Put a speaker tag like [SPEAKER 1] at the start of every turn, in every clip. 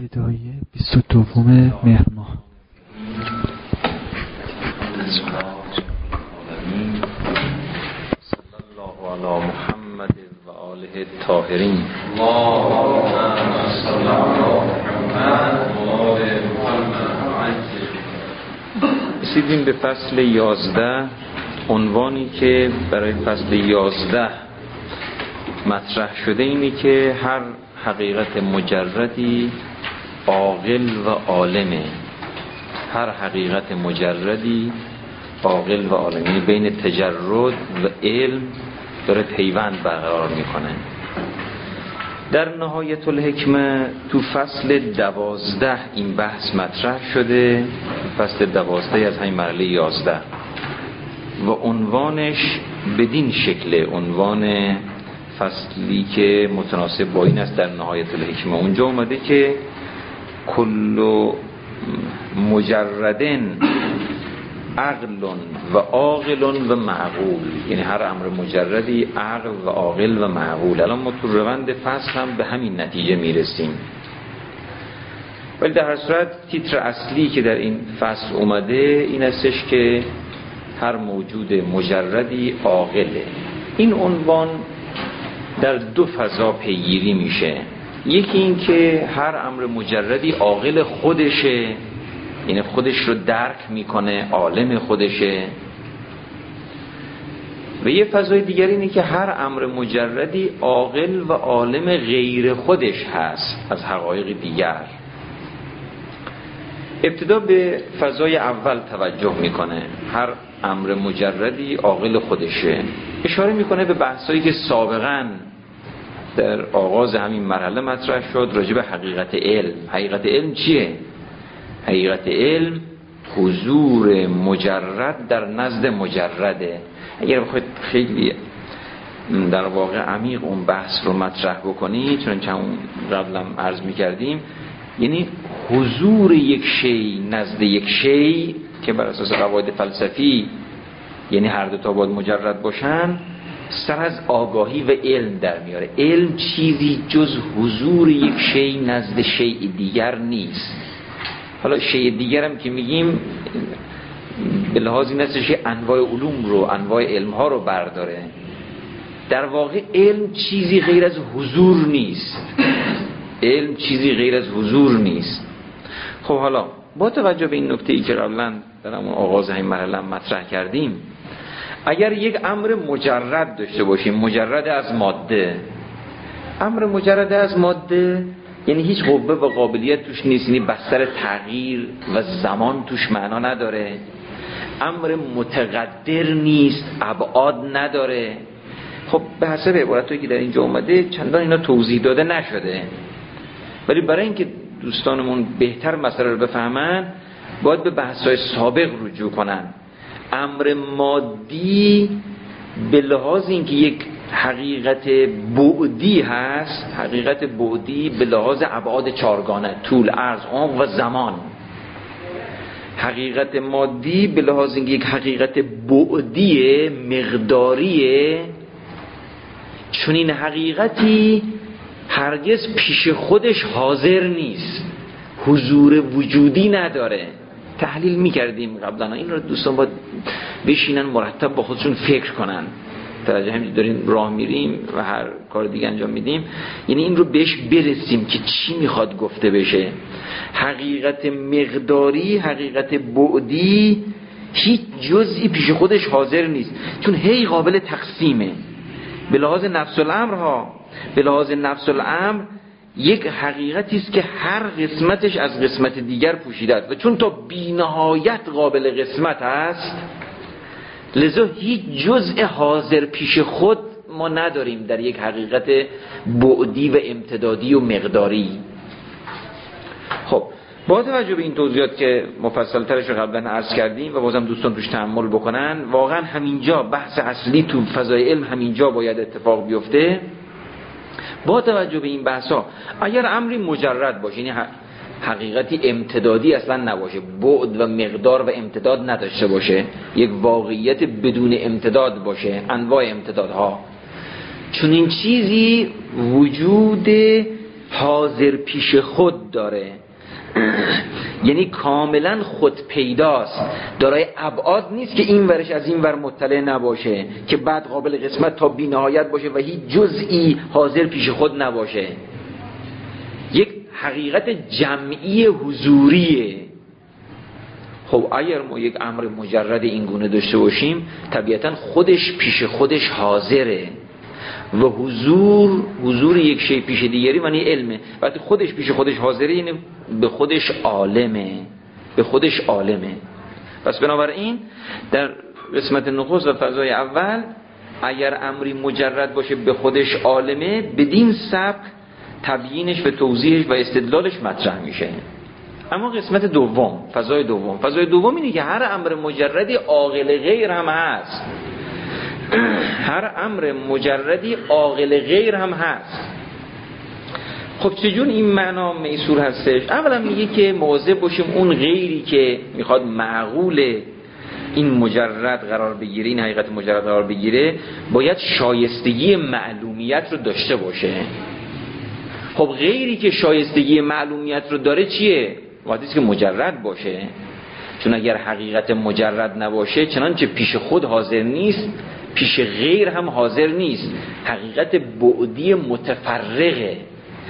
[SPEAKER 1] بدایه 22 مهر ماه.
[SPEAKER 2] صلی الله علی محمد و آله الطاهرین. رسیدیم به فصل 11، عنوانی که برای فصل 11 مطرح شده اینه که هر حقیقت مجردی عاقل و عالمه. هر حقیقت مجردی عاقل و عالمه، بین تجرد و علم داره پیوند برقرار میکنه. در نهایت الحکمه تو فصل 12 این بحث مطرح شده، فصل 12 از همین مرحله 11 و عنوانش بدین شکل، عنوان فصلی که متناسب با این است در نهایت الحکمه. اونجا اومده که کل مجردن عقل و عاقل و معقول، یعنی هر امر مجردی عقل و عاقل و معقول. الان ما تو روند فصل هم به همین نتیجه میرسیم، ولی در هر صورت تیتر اصلی که در این فصل اومده این استش که هر موجود مجردی عاقله. این عنوان در دو فضا پیگیری میشه. یکی این که هر امر مجردی عاقل خودشه، یعنی خودش رو درک میکنه، عالم خودشه. و یه فضای دیگر اینه که هر امر مجردی عاقل و عالم غیر خودش هست از حقایق دیگر. ابتدا به فضای اول توجه میکنه، هر امر مجردی عاقل خودشه. اشاره میکنه به بحثایی که سابقاً در آغاز همین مرحله مطرح شد راجع به حقیقت علم. حقیقت علم چیه؟ حقیقت علم حضور مجرد در نزد مجرده. اگر بخواید خیلی در واقع عمیق اون بحث رو مطرح بکنید، چون اون قبلا عرض می‌کردیم، یعنی حضور یک شی نزد یک شی که بر اساس قواعد فلسفی یعنی هر دو تا باید مجرد باشن، سر از آگاهی و علم در میاره. علم چیزی جز حضور یک شی نزد شی دیگر نیست. حالا شی دیگر هم که میگیم به لحاظ این است که انواع علوم رو، انواع علم ها رو برداره. در واقع علم چیزی غیر از حضور نیست. علم چیزی غیر از حضور نیست. خب حالا با توجه به این نکته‌ای که قبلا در همون آغاز این مرحله مطرح کردیم، اگر یک امر مجرد داشته باشیم، مجرد از ماده، امر مجرد از ماده یعنی هیچ قوه و قابلیت توش نیست، یعنی بستر تغییر و زمان توش معنا نداره، امر متقدر نیست، ابعاد نداره. خب به حسب عبارتایی که در اینجا اومده چندان اینا توضیح داده نشده، ولی برای اینکه دوستانمون بهتر مسئله رو بفهمن باید به بحث‌های سابق رجوع کنن. امر مادی به لحاظ اینکه یک حقیقت بعدی هست، حقیقت بعدی به لحاظ ابعاد چارگانه، طول، عرض، عمق و زمان. حقیقت مادی به لحاظ اینکه یک حقیقت بعدی مقداریه، چون این حقیقتی هرگز پیش خودش حاضر نیست، حضور وجودی نداره. تحلیل میکردیم قبلا، این رو دوستان باید بشینن مرتب با خودشون فکر کنن. توجه همین داریم راه میریم و هر کار دیگه انجام میدیم، یعنی این رو بهش برسیم که چی میخواد گفته بشه. حقیقت مقداری، حقیقت بعدی هیچ جزئی پیش خودش حاضر نیست، چون هی قابل تقسیمه. به لحاظ نفس الامر ها، به لحاظ نفس الامر یک حقیقتی است که هر قسمتش از قسمت دیگر پوشیده است و چون تا بی‌نهایت قابل قسمت است، لذا هیچ جزء حاضر پیش خود ما نداریم در یک حقیقت بعدی و امتدادی و مقداری. خب با توجه به این توضیحات که مفصل ترش رو قبلا عرض کردیم و بازم دوستان توش تأمل بکنن، واقعا همینجا بحث اصلی تو فضای علم همینجا باید اتفاق بیفته. با توجه به این بحثا اگر امری مجرد باشه، یعنی حقیقتی امتدادی اصلا نباشه، بعد و مقدار و امتداد نداشته باشه، یک واقعیت بدون امتداد باشه، انواع امتدادها، چون این چیزی وجود حاضر پیش خود داره، یعنی کاملا خود پیداست، دارای ابعاد نیست که این ورش از این ور مطلع نباشه که بعد قابل قسمت تا بی نهایت باشه و هیچ جزئی حاضر پیش خود نباشه. یک حقیقت جمعی حضوریه. خب اگر ما یک امر مجرد این گونه داشته باشیم طبیعتا خودش پیش خودش حاضره و حضور یک شی پیش دیگری معنی علمه. وقتی خودش پیش خودش حاضره یعنی به خودش عالمه. پس بنابراین در قسمت نخست و فضای اول اگر امری مجرد باشه به خودش عالمه، بدین سبک تبیینش و توضیحش و استدلالش مطرح میشه. اما قسمت دوم، فضای دوم اینه که هر امر مجردی عاقل غیر هم هست. هر امر مجردی عاقل غیر هم هست. خب چجور این معنا میسور هستش؟ اولا میگه که مواظب باشیم اون غیری که میخواد معقول این مجرد قرار بگیره، این حقیقت مجرد قرار بگیره، باید شایستگی معلومیت رو داشته باشه. خب غیری که شایستگی معلومیت رو داره چیه؟ وقتی که مجرد باشه. چون اگر حقیقت مجرد نباشه چنانچه پیش خود حاضر نیست پیش غیر هم حاضر نیست، حقیقت بعدی متفرقه.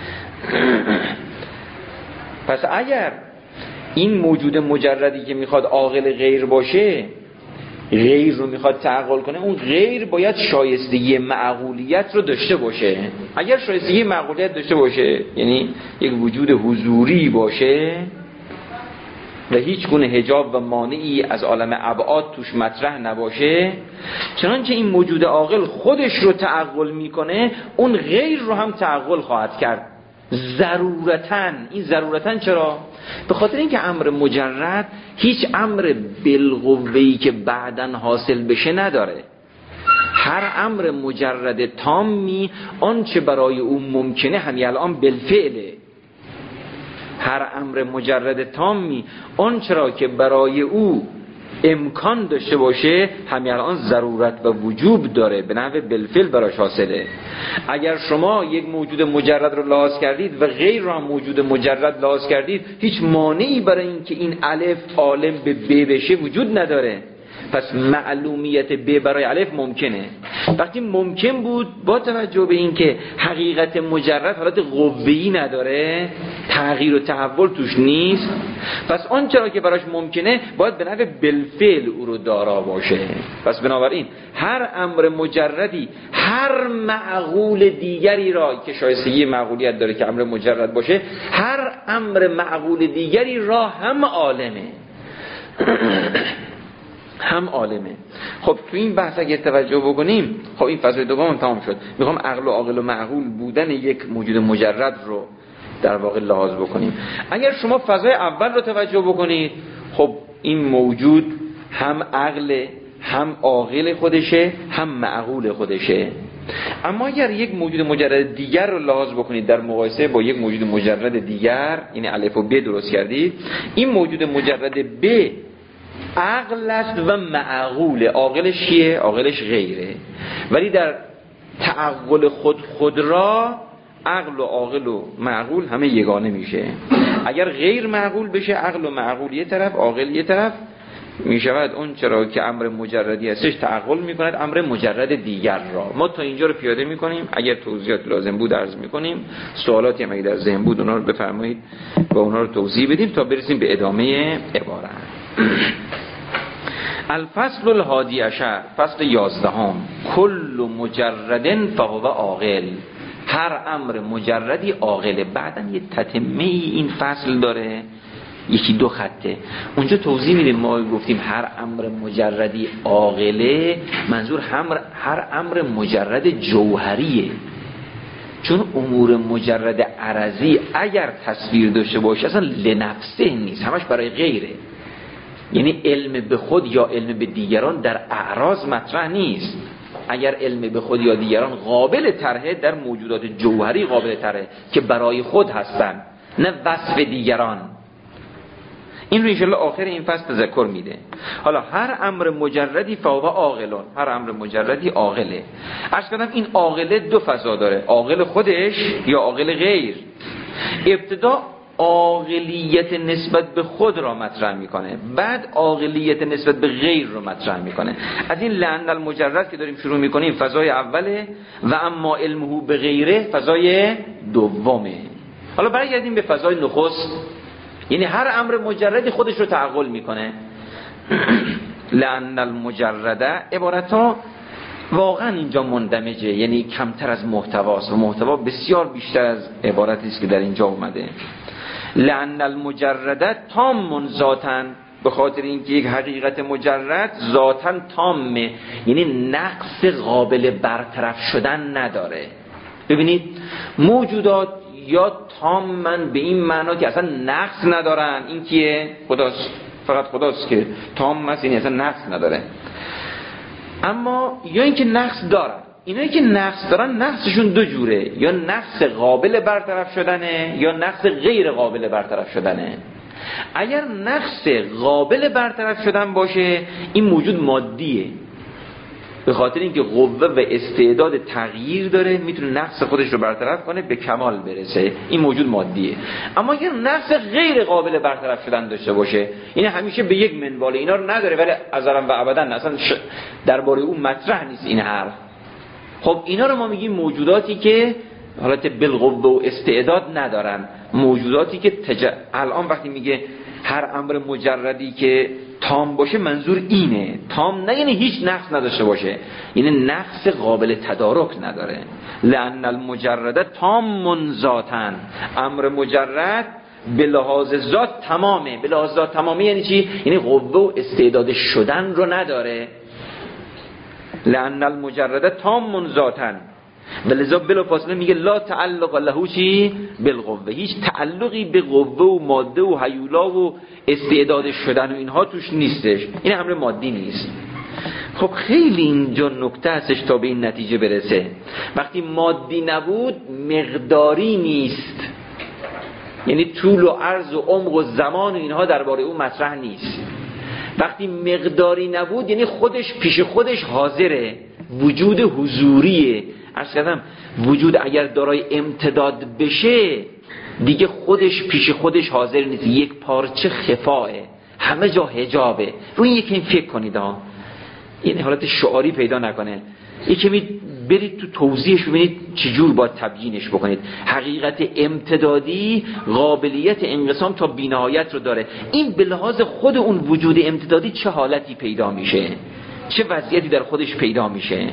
[SPEAKER 2] پس اگر این موجود مجردی که میخواد عاقل غیر باشه، غیر رو میخواد تعقل کنه، اون غیر باید شایستگی معقولیت رو داشته باشه. اگر شایستگی معقولیت داشته باشه یعنی یک وجود حضوری باشه و هیچ گونه حجاب و مانعی از عالم ابعاد توش مطرح نباشه، چنانچه این موجود عاقل خودش رو تعقل میکنه، اون غیر رو هم تعقل خواهد کرد ضرورتاً. این ضرورتاً چرا؟ به خاطر اینکه امر مجرد هیچ امر بالقوه‌ای که بعداً حاصل بشه نداره. هر امر مجرد تامی آنچه برای او ممکنه همین الان بالفعله. هر امر مجرد تامی آنچه را که برای او امکان داشته باشه همین الان ضرورت و وجوب داره، به نحو بالفعل براش حاصله. اگر شما یک موجود مجرد رو لحاظ کردید و غیر را موجود مجرد لحاظ کردید، هیچ مانعی برای این که این الف عالم به ب بشه وجود نداره. پس معلومیت ب برای الف ممکنه. وقتی ممکن بود با توجه به این که حقیقت مجرد حالت قوه‌ای نداره، تغییر و تحول توش نیست، پس آن چرا که براش ممکنه باید به نحو بالفعل او رو دارا باشه. پس بنابراین هر امر مجردی هر معقول دیگری را که شایستگی معقولیت داره که امر مجرد باشه، هر امر معقول دیگری را هم عالمه. هم عالمه. خب تو این بحث اگه توجه بکنیم، خب این فضای دوم تمام شد. میخوام عقل و عاقل و معقول بودن یک موجود مجرد رو در واقع لحاظ بکنیم. اگر شما فضای اول رو توجه بکنید، خب این موجود هم عقل، هم عاقل خودشه، هم معقول خودشه. اما اگر یک موجود مجرد دیگر رو لحاظ بکنید در مقایسه با یک موجود مجرد دیگر، این الف و ب درست کردید، این موجود مجرد ب عقل است و معقول. عاقلش کیه؟ عاقلش غیره. ولی در تعقل خود را عقل و عاقل و معقول همه یگانه میشه. اگر غیر معقول بشه، عقل و معقول یه طرف، عاقل یه طرف، میشود اون چرا که امر مجردی هستش تعقل میکند امر مجرد دیگر را. ما تا اینجا رو پیاده میکنیم. اگر توضیحات لازم بود عرض میکنیم، سوالاتی هم اگه در ذهن بود اونا رو بفرمایید و اونا رو توضیح بدیم تا برسیم به ادامه عبارت. الفصل الحادی عشر، فصل 11. کل مجرد فهو عاقل. هر امر مجردی عاقله. بعداً یه تتمه این فصل داره، یکی دو خطه. اونجا توضیح میدیم. ما گفتیم هر امر مجردی عاقله، منظور هر امر مجرد جوهریه. چون امور مجرد عرضی اگر تصویر داشته باشه اصلا لنفسه نیست، همش برای غیره. یعنی علم به خود یا علم به دیگران در اعراض مطرح نیست. اگر علم به خود یا دیگران قابل طرحه، در موجودات جوهری قابل طرحه که برای خود هستن، نه وصف دیگران. این رو انشاءالله آخر این فصل تذکر میده. حالا هر امر مجردی فهو عاقلون، هر امر مجردی عاقله. عرض کردم این عاقله دو فضا داره، عاقل خودش یا عاقل غیر. ابتدا عاقلیت نسبت به خود را مطرح میکنه، بعد عاقلیت نسبت به غیر رو مطرح میکنه. از این لعن المجرد که داریم شروع میکنیم فضای اوله و اما علمه به غیره فضای دومه. حالا برگردیم به فضای نخست، یعنی هر امر مجردی خودش رو تعقل میکنه. لعن المجرده عبارت ها واقعا اینجا مندمجه، یعنی کمتر از محتواست و محتوا بسیار بیشتر از عبارتی است که در اینجا اومده. لعن المجرده تام ذاتن، به خاطر اینکه یک حقیقت مجرد ذاتن تامه، یعنی نقص قابل برطرف شدن نداره. ببینید موجودات یا تامن به این معنا که اصلا نقص ندارن، این کیه؟ خداست، فقط خداست که تام است، یعنی اصلا نقص نداره. اما یا اینکه نقص دارن، اینایی که نقص دارن نقصشون دو جوره، یا نقص قابل برطرف شدنه یا نقص غیر قابل برطرف شدنه. اگر نقص قابل برطرف شدن باشه این موجود مادیه، به خاطر اینکه قوه و استعداد تغییر داره، میتونه نقص خودش رو برطرف کنه به کمال برسه، این موجود مادیه. اما اگر نقص غیر قابل برطرف شدن داشته باشه، این همیشه به یک منوال اینا رو نداره، ولی ازلا و ابدا اصلا درباره اون مطرح نیست این حرف. خب اینا رو ما میگیم موجوداتی که حالت بالقوه و استعداد ندارن، موجوداتی که الان وقتی میگه هر امر مجردی که تام باشه منظور اینه، تام نه یعنی هیچ نقص نداشته باشه، یعنی نقص قابل تدارک نداره. لأن المجرده تام ذاتن، امر مجرد به لحاظ ذات تمامه. به لحاظ ذات تمامه یعنی چی؟ یعنی قوه و استعداد شدن رو نداره. لأن المجرده تام ذاتن و لذا بلافاصله میگه لا تعلق له چی؟ بالقوه، هیچ تعلقی به قوه و ماده و هیولا و استعداد شدن و اینها توش نیستش، این امر مادی نیست. خب خیلی اینجا نکته هستش تا به این نتیجه برسه. وقتی مادی نبود مقداری نیست، یعنی طول و عرض و عمق و زمان و اینها درباره اون مطرح نیست. وقتی مقداری نبود یعنی خودش پیش خودش حاضره، وجود حضوریه. عرض کردم وجود اگر دارای امتداد بشه دیگه خودش پیش خودش حاضر نیست، یک پارچه خفاه، همه جا حجابه. روی یکی فکر کنید ها، این حالت شعاری پیدا نکنه، یکی برید تو توضیحش ببینید چجور باید تبیینش بکنید. حقیقت امتدادی قابلیت انقسام تا بی‌نهایت رو داره. این به لحاظ خود اون وجود امتدادی چه حالتی پیدا میشه، چه وضعیتی در خودش پیدا میشه.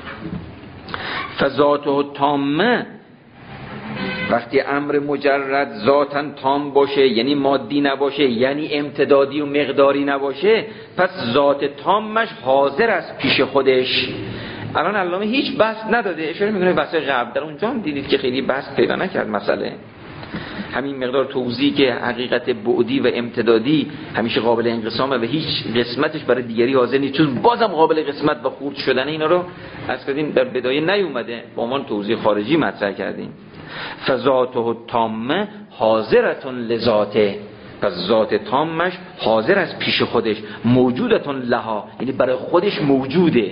[SPEAKER 2] فذاته تامه، وقتی امر مجرد ذاتن تام باشه یعنی مادی نباشه، یعنی امتدادی و مقداری نباشه، پس ذات تامش حاضر است پیش خودش. الان علامه هیچ بحث نداده، اشاره میکنه بحث قبل، در اونجا هم دیدید که خیلی بحث پیدا نکرد مسئله. همین مقدار توضیح که حقیقت بعدی و امتدادی همیشه قابل انقسامه و هیچ قسمتش برای دیگری حاضر نیست، چون بازم قابل قسمت و خورد شدن، اینا رو از کردیم در بدایه نیومده، با عنوان توضیح خارجی مطرح کردیم. فذاته تامه حاضرتون لذاته، پس ذات تامش حاضر از پیش خودش، موجودتون لها، یعنی برای خودش موجوده،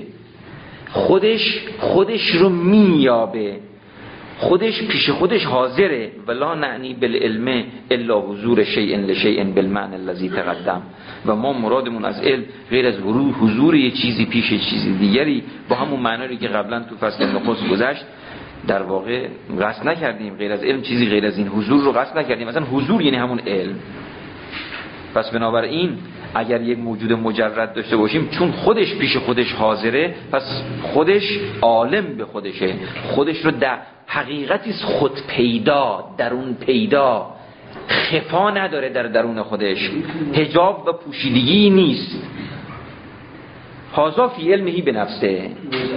[SPEAKER 2] خودش رو میابه، خودش پیش خودش حاضره. ولا نعنی بالعلم الا حضور شیء لشیء بالمعنى الذي تقدم، و ما مرادمون از علم غیر از حضور یه چیزی پیش چیزی دیگری با همون معنی که قبلا تو فصل نخست گذشت در واقع قصد نکردیم. غیر از علم چیزی غیر از این حضور رو قصد نکردیم، مثلا حضور یعنی همون علم. پس بنابراین اگر یک موجود مجرد داشته باشیم، چون خودش پیش خودش حاضره، پس خودش عالم به خودشه، خودش رو در حقیقتی خود پیدا، درون پیدا، خفا نداره در درون خودش، حجاب و پوشیدگی نیست. هذا فی علمه به نفسه.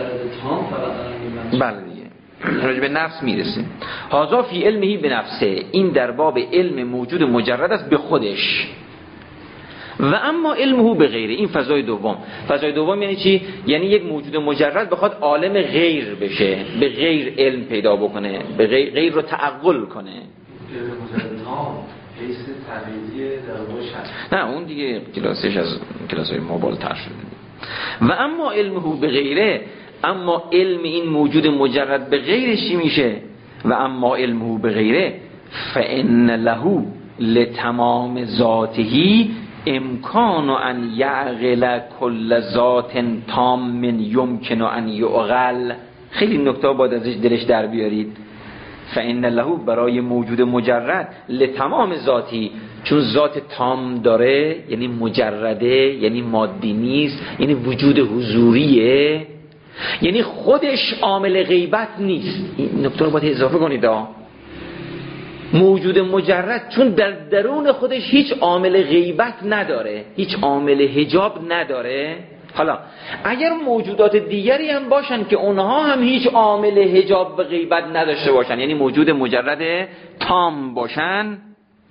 [SPEAKER 2] بله دیگه راجع به نفس میرسه. هذا فی علمه به نفسه، این در باب علم موجود مجرد است به خودش. و اما علمه به غیره، این فضای دوم. فضای دوم یعنی چی؟ یعنی یک موجود مجرد بخواد عالم غیر بشه، به غیر علم پیدا بکنه، به غیر رو تعقل کنه.
[SPEAKER 3] حیث تقییدی در موش هست.
[SPEAKER 2] نه اون دیگه کلاسش از کلاس‌های موبال‌تر شده. و اما علمه به غیره، اما علم این موجود مجرد به غیرش چی میشه؟ و اما علمه به غیره فإن له لتمام ذاته امکان ان یعقل کل ذات تام یمکن ان یعقل. خیلی نکته باید ازش دلش در بیارید. فإن له برای موجود مجرد لتمام ذاتی، چون ذات تام داره، یعنی مجرده، یعنی مادی نیست، یعنی وجود حضوریه، یعنی خودش عامل غیبت نیست. این نکته رو باید اضافه کنید. موجود مجرد چون در درون خودش هیچ عامل غیبت نداره، هیچ عامل حجاب نداره. حالا اگر موجودات دیگری هم باشن که اونها هم هیچ عامل حجاب و غیبت نداشته باشن، یعنی موجود مجرد تام باشن،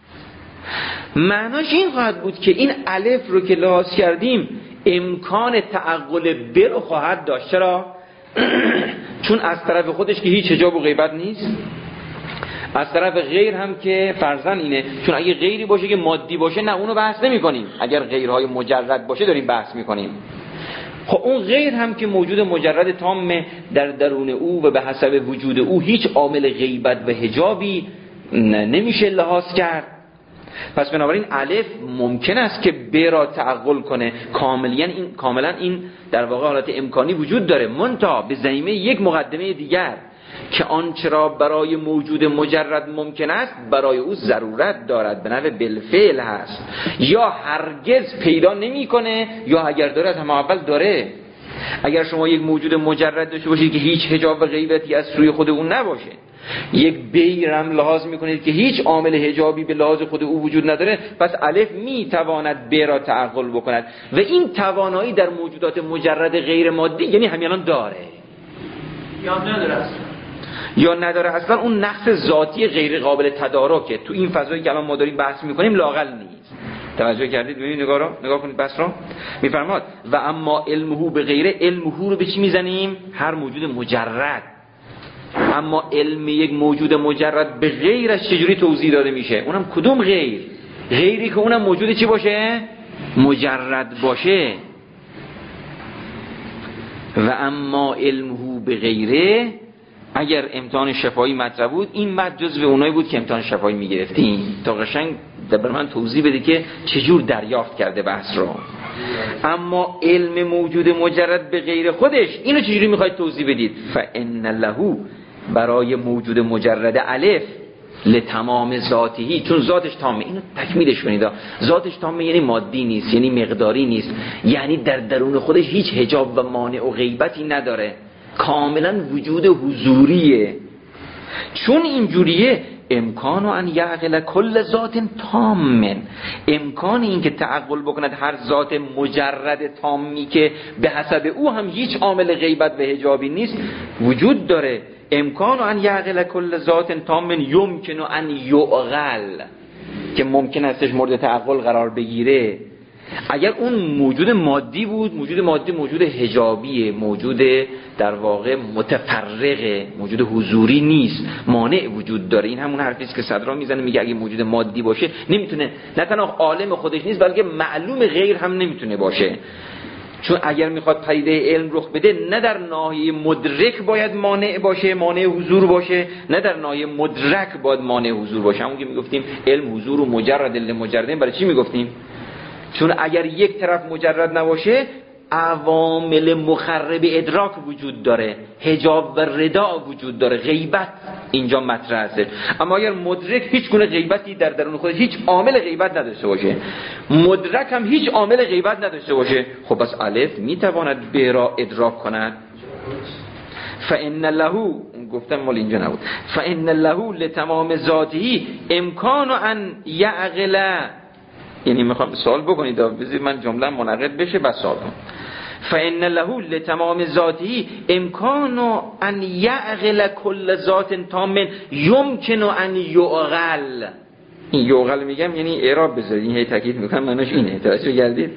[SPEAKER 2] معناش این خواهد بود که این الف رو که لحاظ کردیم امکان تعقل ب رو خواهد داشت. چرا؟ چون از طرف خودش که هیچ حجاب و غیبت نیست، از طرف غیر هم که فرضاً اینه، چون اگه غیری باشه که مادی باشه نه اونو بحث نمی کنیم، اگر غیرهای مجرد باشه داریم بحث می کنیم. خب اون غیر هم که موجود مجرد تام در درون او و به حسب وجود او هیچ عامل غیبت و حجابی نمیشه لحاظ کرد. پس بنابراین الف ممکن است که ب را تعقل کنه، کاملا این در واقع حالت امکانی وجود داره، منتها به ضمیمه یک مقدمه دیگر که آنچه را برای موجود مجرد ممکن است برای او ضرورت دارد، به نحو بالفعل هست، یا هرگز پیدا نمیکنه، یا اگر داره از همه اول داره. اگر شما یک موجود مجرد داشته باشید که هیچ حجاب و غیبتی از سوی خود اون نباشه، یک بیرم لحاظ میکنید که هیچ عامل حجابی به لحاظ خود او وجود نداره، پس الف میتواند ب را تعقل بکند و این توانایی در موجودات مجرد غیر مادی یعنی همیان داره یا نداره اصلا. اون نقص ذاتی غیر قابل تدارکه تو این فضایی که الان ما داریم بحث میکنیم لااقل نیست. توجه کردید؟ ببینید نگاه کنید بس رو. میفرماد و اما علمه به غیره، علمه رو به چی میزنیم؟ هر موجود مجرد. اما علم یک موجود مجرد به غیرش چجوری توضیح داده میشه؟ اونم کدوم غیر؟ غیری که اونم موجود چی باشه؟ مجرد باشه. و اما علمه به غیره، اگر امتحان شفایی مطرح بود این مد جزو اونایی بود که امتحان شفایی میگرفتیم تا قشنگ بر من توضیح بده که چجور دریافت کرده بحث رو. اما علم موجود مجرد به غیر خودش اینو چجوری میخواید توضیح بدید؟ فإن له برای موجود مجرد الف لتمام ذاتی، چون ذاتش تامه. اینو تکمیلش کنید. ذاتش تامه یعنی مادی نیست، یعنی مقداری نیست، یعنی در درون خودش هیچ حجاب و مانع و غیبتی نداره، کاملا وجود حضوریه. چون اینجوریه امکان ان یعقل کل ذات تام، امکان این که تعقل بکند هر ذات مجرد تامی که به حسب او هم هیچ عامل غیبت و حجابی نیست وجود داره. امکان ان یعقل کل ذات تام یمکن ان یعقل، که ممکن استش مورد تعقل قرار بگیره. اگر اون موجود مادی بود، موجود مادی موجود حجابیه، موجود در واقع متفرقه، موجود حضوری نیست، مانع وجود داره. این همون حرفی است که صدرا میزنه، میگه اگه موجود مادی باشه نمیتونه، نه تنها عالم خودش نیست بلکه معلوم غیر هم نمیتونه باشه. چون اگر میخواد پدیده علم رخ بده نه در ناحیه مدرک باید مانع باشه، مانع حضور باشه، نه در ناحیه مدرک باید مانع حضور باشه. همون که میگفتیم علم حضور و مجرد لمجردین، برای چی میگفتیم؟ چون اگر یک طرف مجرد نباشه عوامل مخرب ادراک وجود داره، حجاب و ردا وجود داره، غیبت اینجا مطرح است. اما اگر مدرک هیچ گونه غیبتی در درون خودش، هیچ عامل غیبت نداشته باشه، مدرک هم هیچ عامل غیبت نداشته باشه، خب پس الف میتواند ب را ادراک کند. فإن له، گفتم مال اینجا نبود، فإن له لتمام ذاته امکان ان یعقل، یعنی میخوام سوال بکنید بذارید من جمله منعقد بشه بس سوال کنم. فإن له لتمام ذاته امکان ان یعقل کل ذات تام یمکن ان یعقل. این یعقل میگم یعنی اعراب بذارید، این هی تاکید میکنم معناش اینه، توجه کردید؟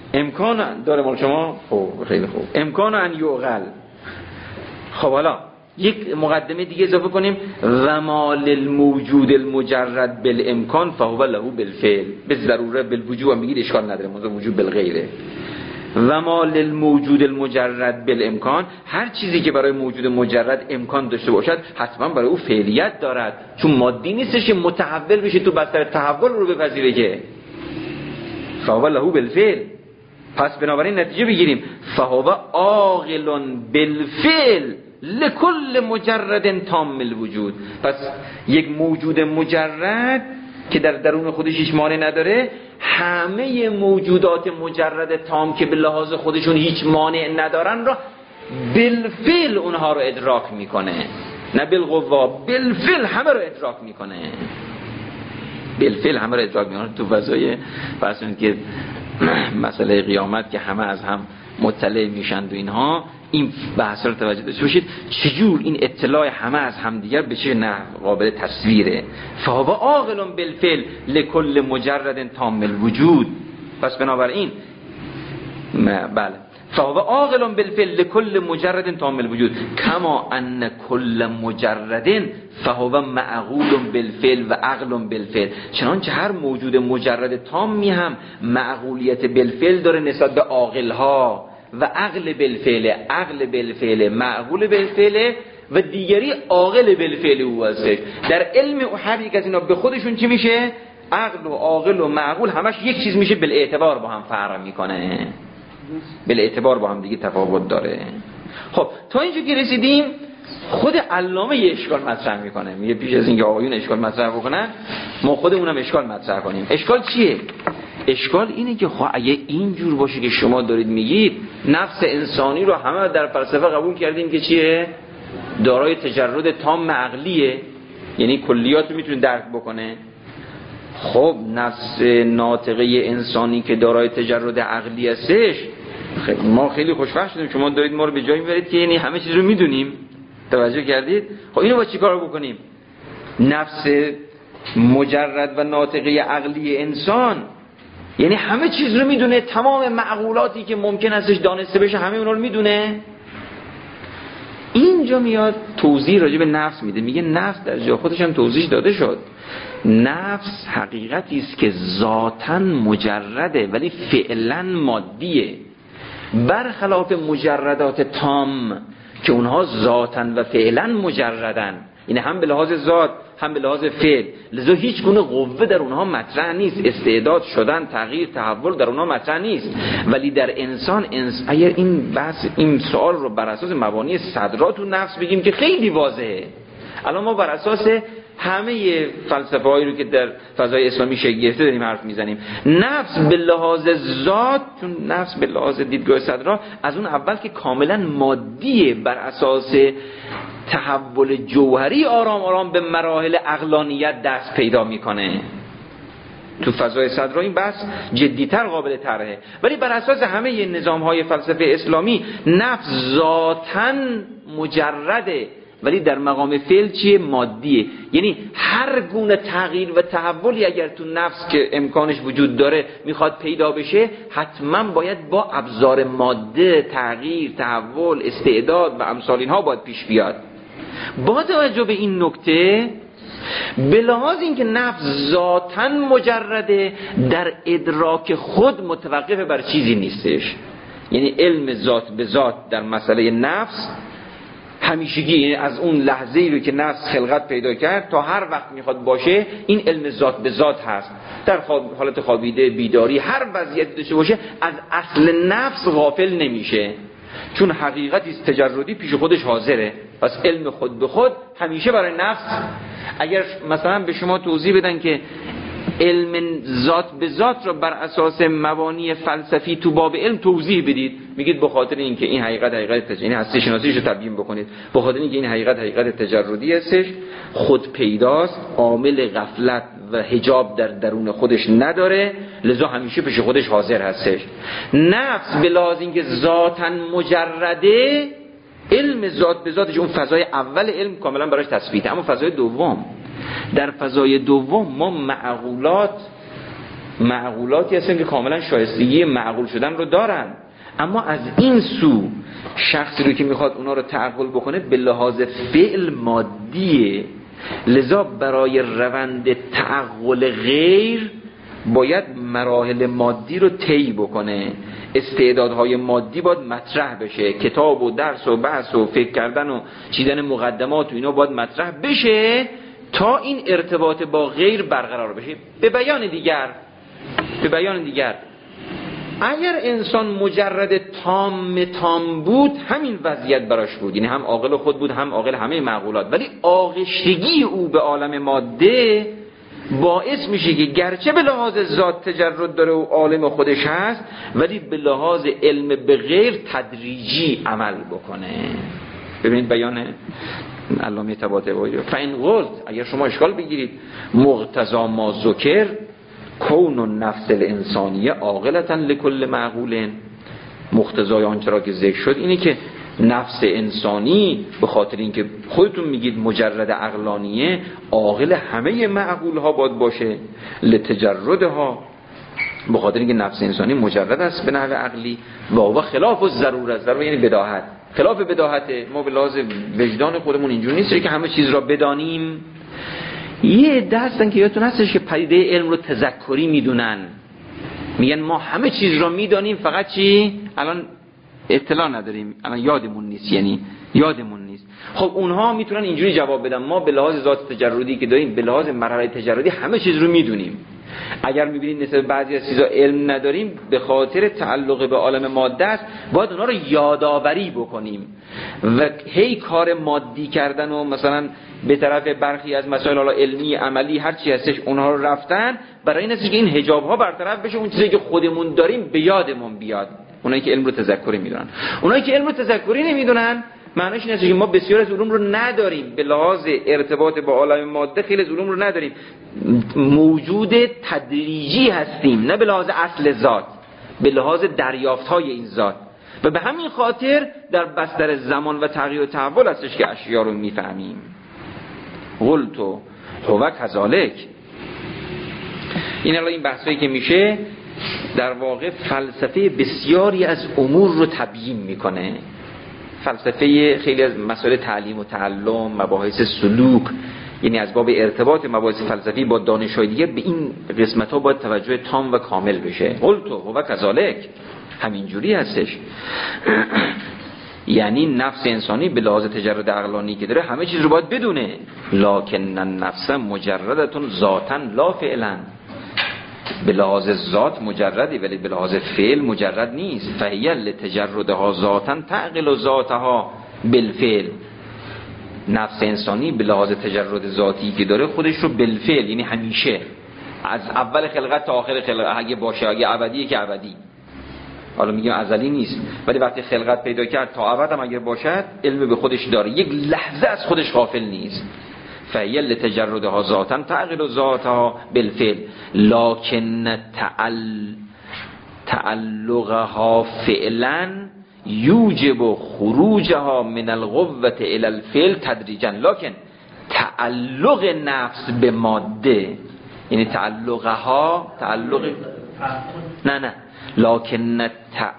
[SPEAKER 2] امکان داره مال شما؟ خب خیلی خوب. امکان ان یعقل. خب حالا یک مقدمه دیگه اضافه کنیم و ما للموجود المجرد بالامکان فهو له بالفعل، به ضروره بالوجوب هم بگید اشکال نداره، موضوع وجوب بالغیره. و ما للموجود المجرد بالامکان، هر چیزی که برای موجود مجرد امکان داشته باشد حتما برای او فعلیت دارد، چون مادی نیستش متحول بشه تو بستر تحول رو بپذیره که فهو له بالفعل. پس بنابراین نتیجه بگیریم فهو عاقل بالفعل لکل مجرد تام الوجود. پس یک موجود مجرد که در درون خودش هیچ مانع نداره، همه موجودات مجرد تام که به لحاظ خودشون هیچ مانع ندارن را بالفعل اونها رو ادراک میکنه، نه بالقوا، بالفعل همه رو ادراک میکنه، بالفعل همه رو ادراک میکنه. تو فضای فرضون که مسئله قیامت که همه از هم مطلع میشند و اینها، این بحث رو توجه داشته باشید چجور این اطلاع همه از همدیگر به چه نحو قابل تصویره. فهو عاقل بالفعل لکل مجرد تام الوجود. پس بنابراین بله فهو عاقل بالفعل لکل مجرد تام الوجود کما ان کل مجرد فهو معقول بالفعل و عقل بالفعل. چنانچه هر موجود مجرد تامی هم معقولیت بالفعل داره نسبت به عاقل ها و عقل بالفعل، عقل بالفعل، معقول بالفعل و دیگری عاقل بالفعل او هست. در علم او هر یک از اینا به خودشون چی میشه؟ عقل و عاقل و معقول همش یک چیز میشه، بالاعتبار با هم فرق میکنه، بالاعتبار با هم دیگه تفاوت داره. خب تا اینجا که رسیدیم خود علامه یه اشکال مطرح میکنه، میگه پیش از اینکه آقایون اشکال مطرح بکنن ما خودمونم اشکال مطرح کنیم. اشکال چیه؟ اشکال اینه که اگه اینجور باشه که شما دارید میگید نفس انسانی رو همه در فلسفه قبول کردیم که چیه؟ دارای تجرد تام عقلیه، یعنی کلیات رو میتونه درک بکنه. خب نفس ناطقه انسانی که دارای تجرد عقلی هستش، ما خیلی خوشبخت شدیم شما دارید ما رو به جایی میبرید که یعنی همه چیز رو میدونیم. توجه کردید؟ خب اینو با چی کار بکنیم؟ نفس مجرد و ناطقه عقلی انسان یعنی همه چیز رو میدونه، تمام معقولاتی که ممکن استش دانسته بشه همه اونا رو میدونه. اینجا میاد توضیح راجع به نفس میده، میگه نفس در جای خودش هم توضیح داده شد. نفس حقیقتی است که ذاتاً مجرده ولی فعلاً مادیه، برخلاف مجردات تام که اونها ذاتاً و فعلاً مجردن، یعنی هم به لحاظ ذات هم به لحاظ فعل، لذا هیچ گونه قوه در اونها مطرح نیست، استعداد شدن، تغییر، تحول در اونها مطرح نیست. ولی در انسان اگر این بحث این سوال رو بر اساس مبانی صدرات و نفس بگیم که خیلی واضحه. الان ما بر اساس همه فلسفه هایی رو که در فضای اسلامی شکل گرفته داریم حرف میزنیم. نفس به لحاظ ذات، چون نفس به لحاظ دیدگاه صدرا از اون اول که کاملا مادیه، بر اساس تحول جوهری آرام آرام به مراحل عقلانیت دست پیدا میکنه. تو فضای صدرا این بحث جدیتر قابل طرحه. ولی بر اساس همه نظام‌های فلسفه اسلامی نفس ذاتاً مجرده ولی در مقام فعل چیه؟ مادیه. یعنی هر گونه تغییر و تحولی اگر تو نفس که امکانش وجود داره میخواد پیدا بشه، حتما باید با ابزار ماده تغییر، تحول، استعداد و امثال اینها باید پیش بیاد. با توجه به این نکته، به لحاظ اینکه نفس ذاتاً مجرده، در ادراک خود متوقف بر چیزی نیستش. یعنی علم ذات به ذات در مسئله نفس همیشگی، از اون لحظه‌ای رو که نفس خلقت پیدا کرد تا هر وقت میخواد باشه این علم ذات به ذات هست. در حالت خوابیده، بیداری، هر وضعیتی داشته باشه از اصل نفس غافل نمیشه، چون حقیقتی تجردی پیش خودش حاضره. پس علم خود به خود همیشه برای نفس. اگر مثلا به شما توضیح بدن که علم ذات به ذات را بر اساس مبانی فلسفی تو باب علم توضیح بدید، میگید به خاطر اینکه این حقیقت یعنی هستی شناسیش رو تبیین بکنید، به خاطر اینکه این حقیقت تجردی هستش، خود پیداست، عامل غفلت و حجاب در درون خودش نداره، لذا همیشه پیش خودش حاضر هستش. نفس به لحاظ اینکه ذاتاً مجرده، علم ذات به ذاتش اون فضای اول علم کاملا براش تثبیته. اما فضای دوم، در فضای دوم ما معقولاتی هستن که کاملا شایستگی معقول شدن رو دارن، اما از این سو شخصی رو که میخواد اونا رو تعقل بکنه به لحاظ فعل مادیه، لذا برای روند تعقل غیر باید مراحل مادی رو طی بکنه، استعدادهای مادی باید مطرح بشه، کتاب و درس و بحث و فکر کردن و چیدن مقدمات و اینا باید مطرح بشه تا این ارتباط با غیر برقرار بشه. به بیان دیگر اگر انسان مجرد تام بود همین وضعیت براش بود، یعنی هم عاقل خود بود هم عاقل همه معقولات، ولی آغشتگی او به عالم ماده باعث میشه که گرچه به لحاظ ذات تجرد داره و عالم خودش هست ولی به لحاظ علم به غیر تدریجی عمل بکنه. ببینید بیان علامه طباطبایی. فین قلت، اگر شما اشکال بگیرید، مقتضی ما ذکر کون النفس الانسانیه عاقلة لکل معقول، مقتضای آنچه را که ذکر شد اینه که نفس انسانی به خاطر اینکه خودتون میگید مجرد عقلانیه، عاقل همه معقول ها باید باشه، لتجردها، به خاطر اینکه نفس انسانی مجرد است به نحو عقلی، و خلاف الضروره، ضروره یعنی بداهت، خلاف بداهته. ما به لحاظ وجدان خودمون اینجوری نیست که همه چیز را بدانیم. یه عده هستن که یادتون هستش که پدیده علم رو تذکری میدونن، میگن ما همه چیز را میدانیم فقط چی؟ الان اطلاع نداریم، الان یادمون نیست، یعنی یادمون نیست. خب اونها میتونن اینجوری جواب بدن ما به لحاظ ذات تجردی که داریم، به لحاظ مرحله تجردی همه چیز رو میدونیم. اگر میبینید نسبت بعضی از چیزا علم نداریم به خاطر تعلق به عالم ماده است، باید اونها رو یادآوری بکنیم و هی کار مادی کردن و مثلا به طرف برخی از مسائل علمی عملی هر چی هستش اونها رو رفتن برای این است که این حجاب ها برطرف بشه، اون چیزی که خودمون داریم به یادمون بیاد. اونایی که علم رو تذکری میدونن، اونایی که علم رو تذکری نمیدونن معنیش این است که ما بسیار از علوم رو نداریم، به لحاظ ارتباط با عالم ماده خیلی از علوم رو نداریم، موجود تدریجی هستیم، نه به لحاظ اصل ذات، به لحاظ دریافت های این ذات، و به همین خاطر در بستر زمان و تغییر و تحول هستش که اشیا رو میفهمیم. قلت هو کذالک. این بحثایی که میشه در واقع فلسفه بسیاری از امور رو تبیین میکنه، فلسفه خیلی از مسائل تعلیم و تعلم، مباحث سلوک، یعنی از باب ارتباط مباحث فلسفی با دانش‌های دیگه به این قسمت‌ها باید توجه تام و کامل بشه. قلت هو کذالک، همینجوری هستش. یعنی نفس انسانی به لحاظ تجرد عقلانی که داره همه چیز رو باید بدونه، لکن النفس مجردتون ذاتاً لا فعلاً، به لحاظ ذات مجردی ولی به لحاظ فعل مجرد نیست. فهی لتجردها ذاتاً تعقل ذاتها بالفعل، نفس انسانی به لحاظ تجرد ذاتی که داره خودش رو بالفعل، یعنی همیشه از اول خلقت تا آخر خلقت، اگه باشه، اگه ابدیه که ابدی، حالا میگیم ازلی نیست ولی وقتی خلقت پیدا کرد تا ابد هم اگر باشد علم به خودش داره، یک لحظه از خودش غافل نیست. فهی لتجردها ذاتاً تعقل ذاتها بالفعل لکن تعلقها فعلا یوجب خروجها من القوة الى الفعل تدریجا. لکن تعلق نفس به ماده، یعنی تعلقها نه لکن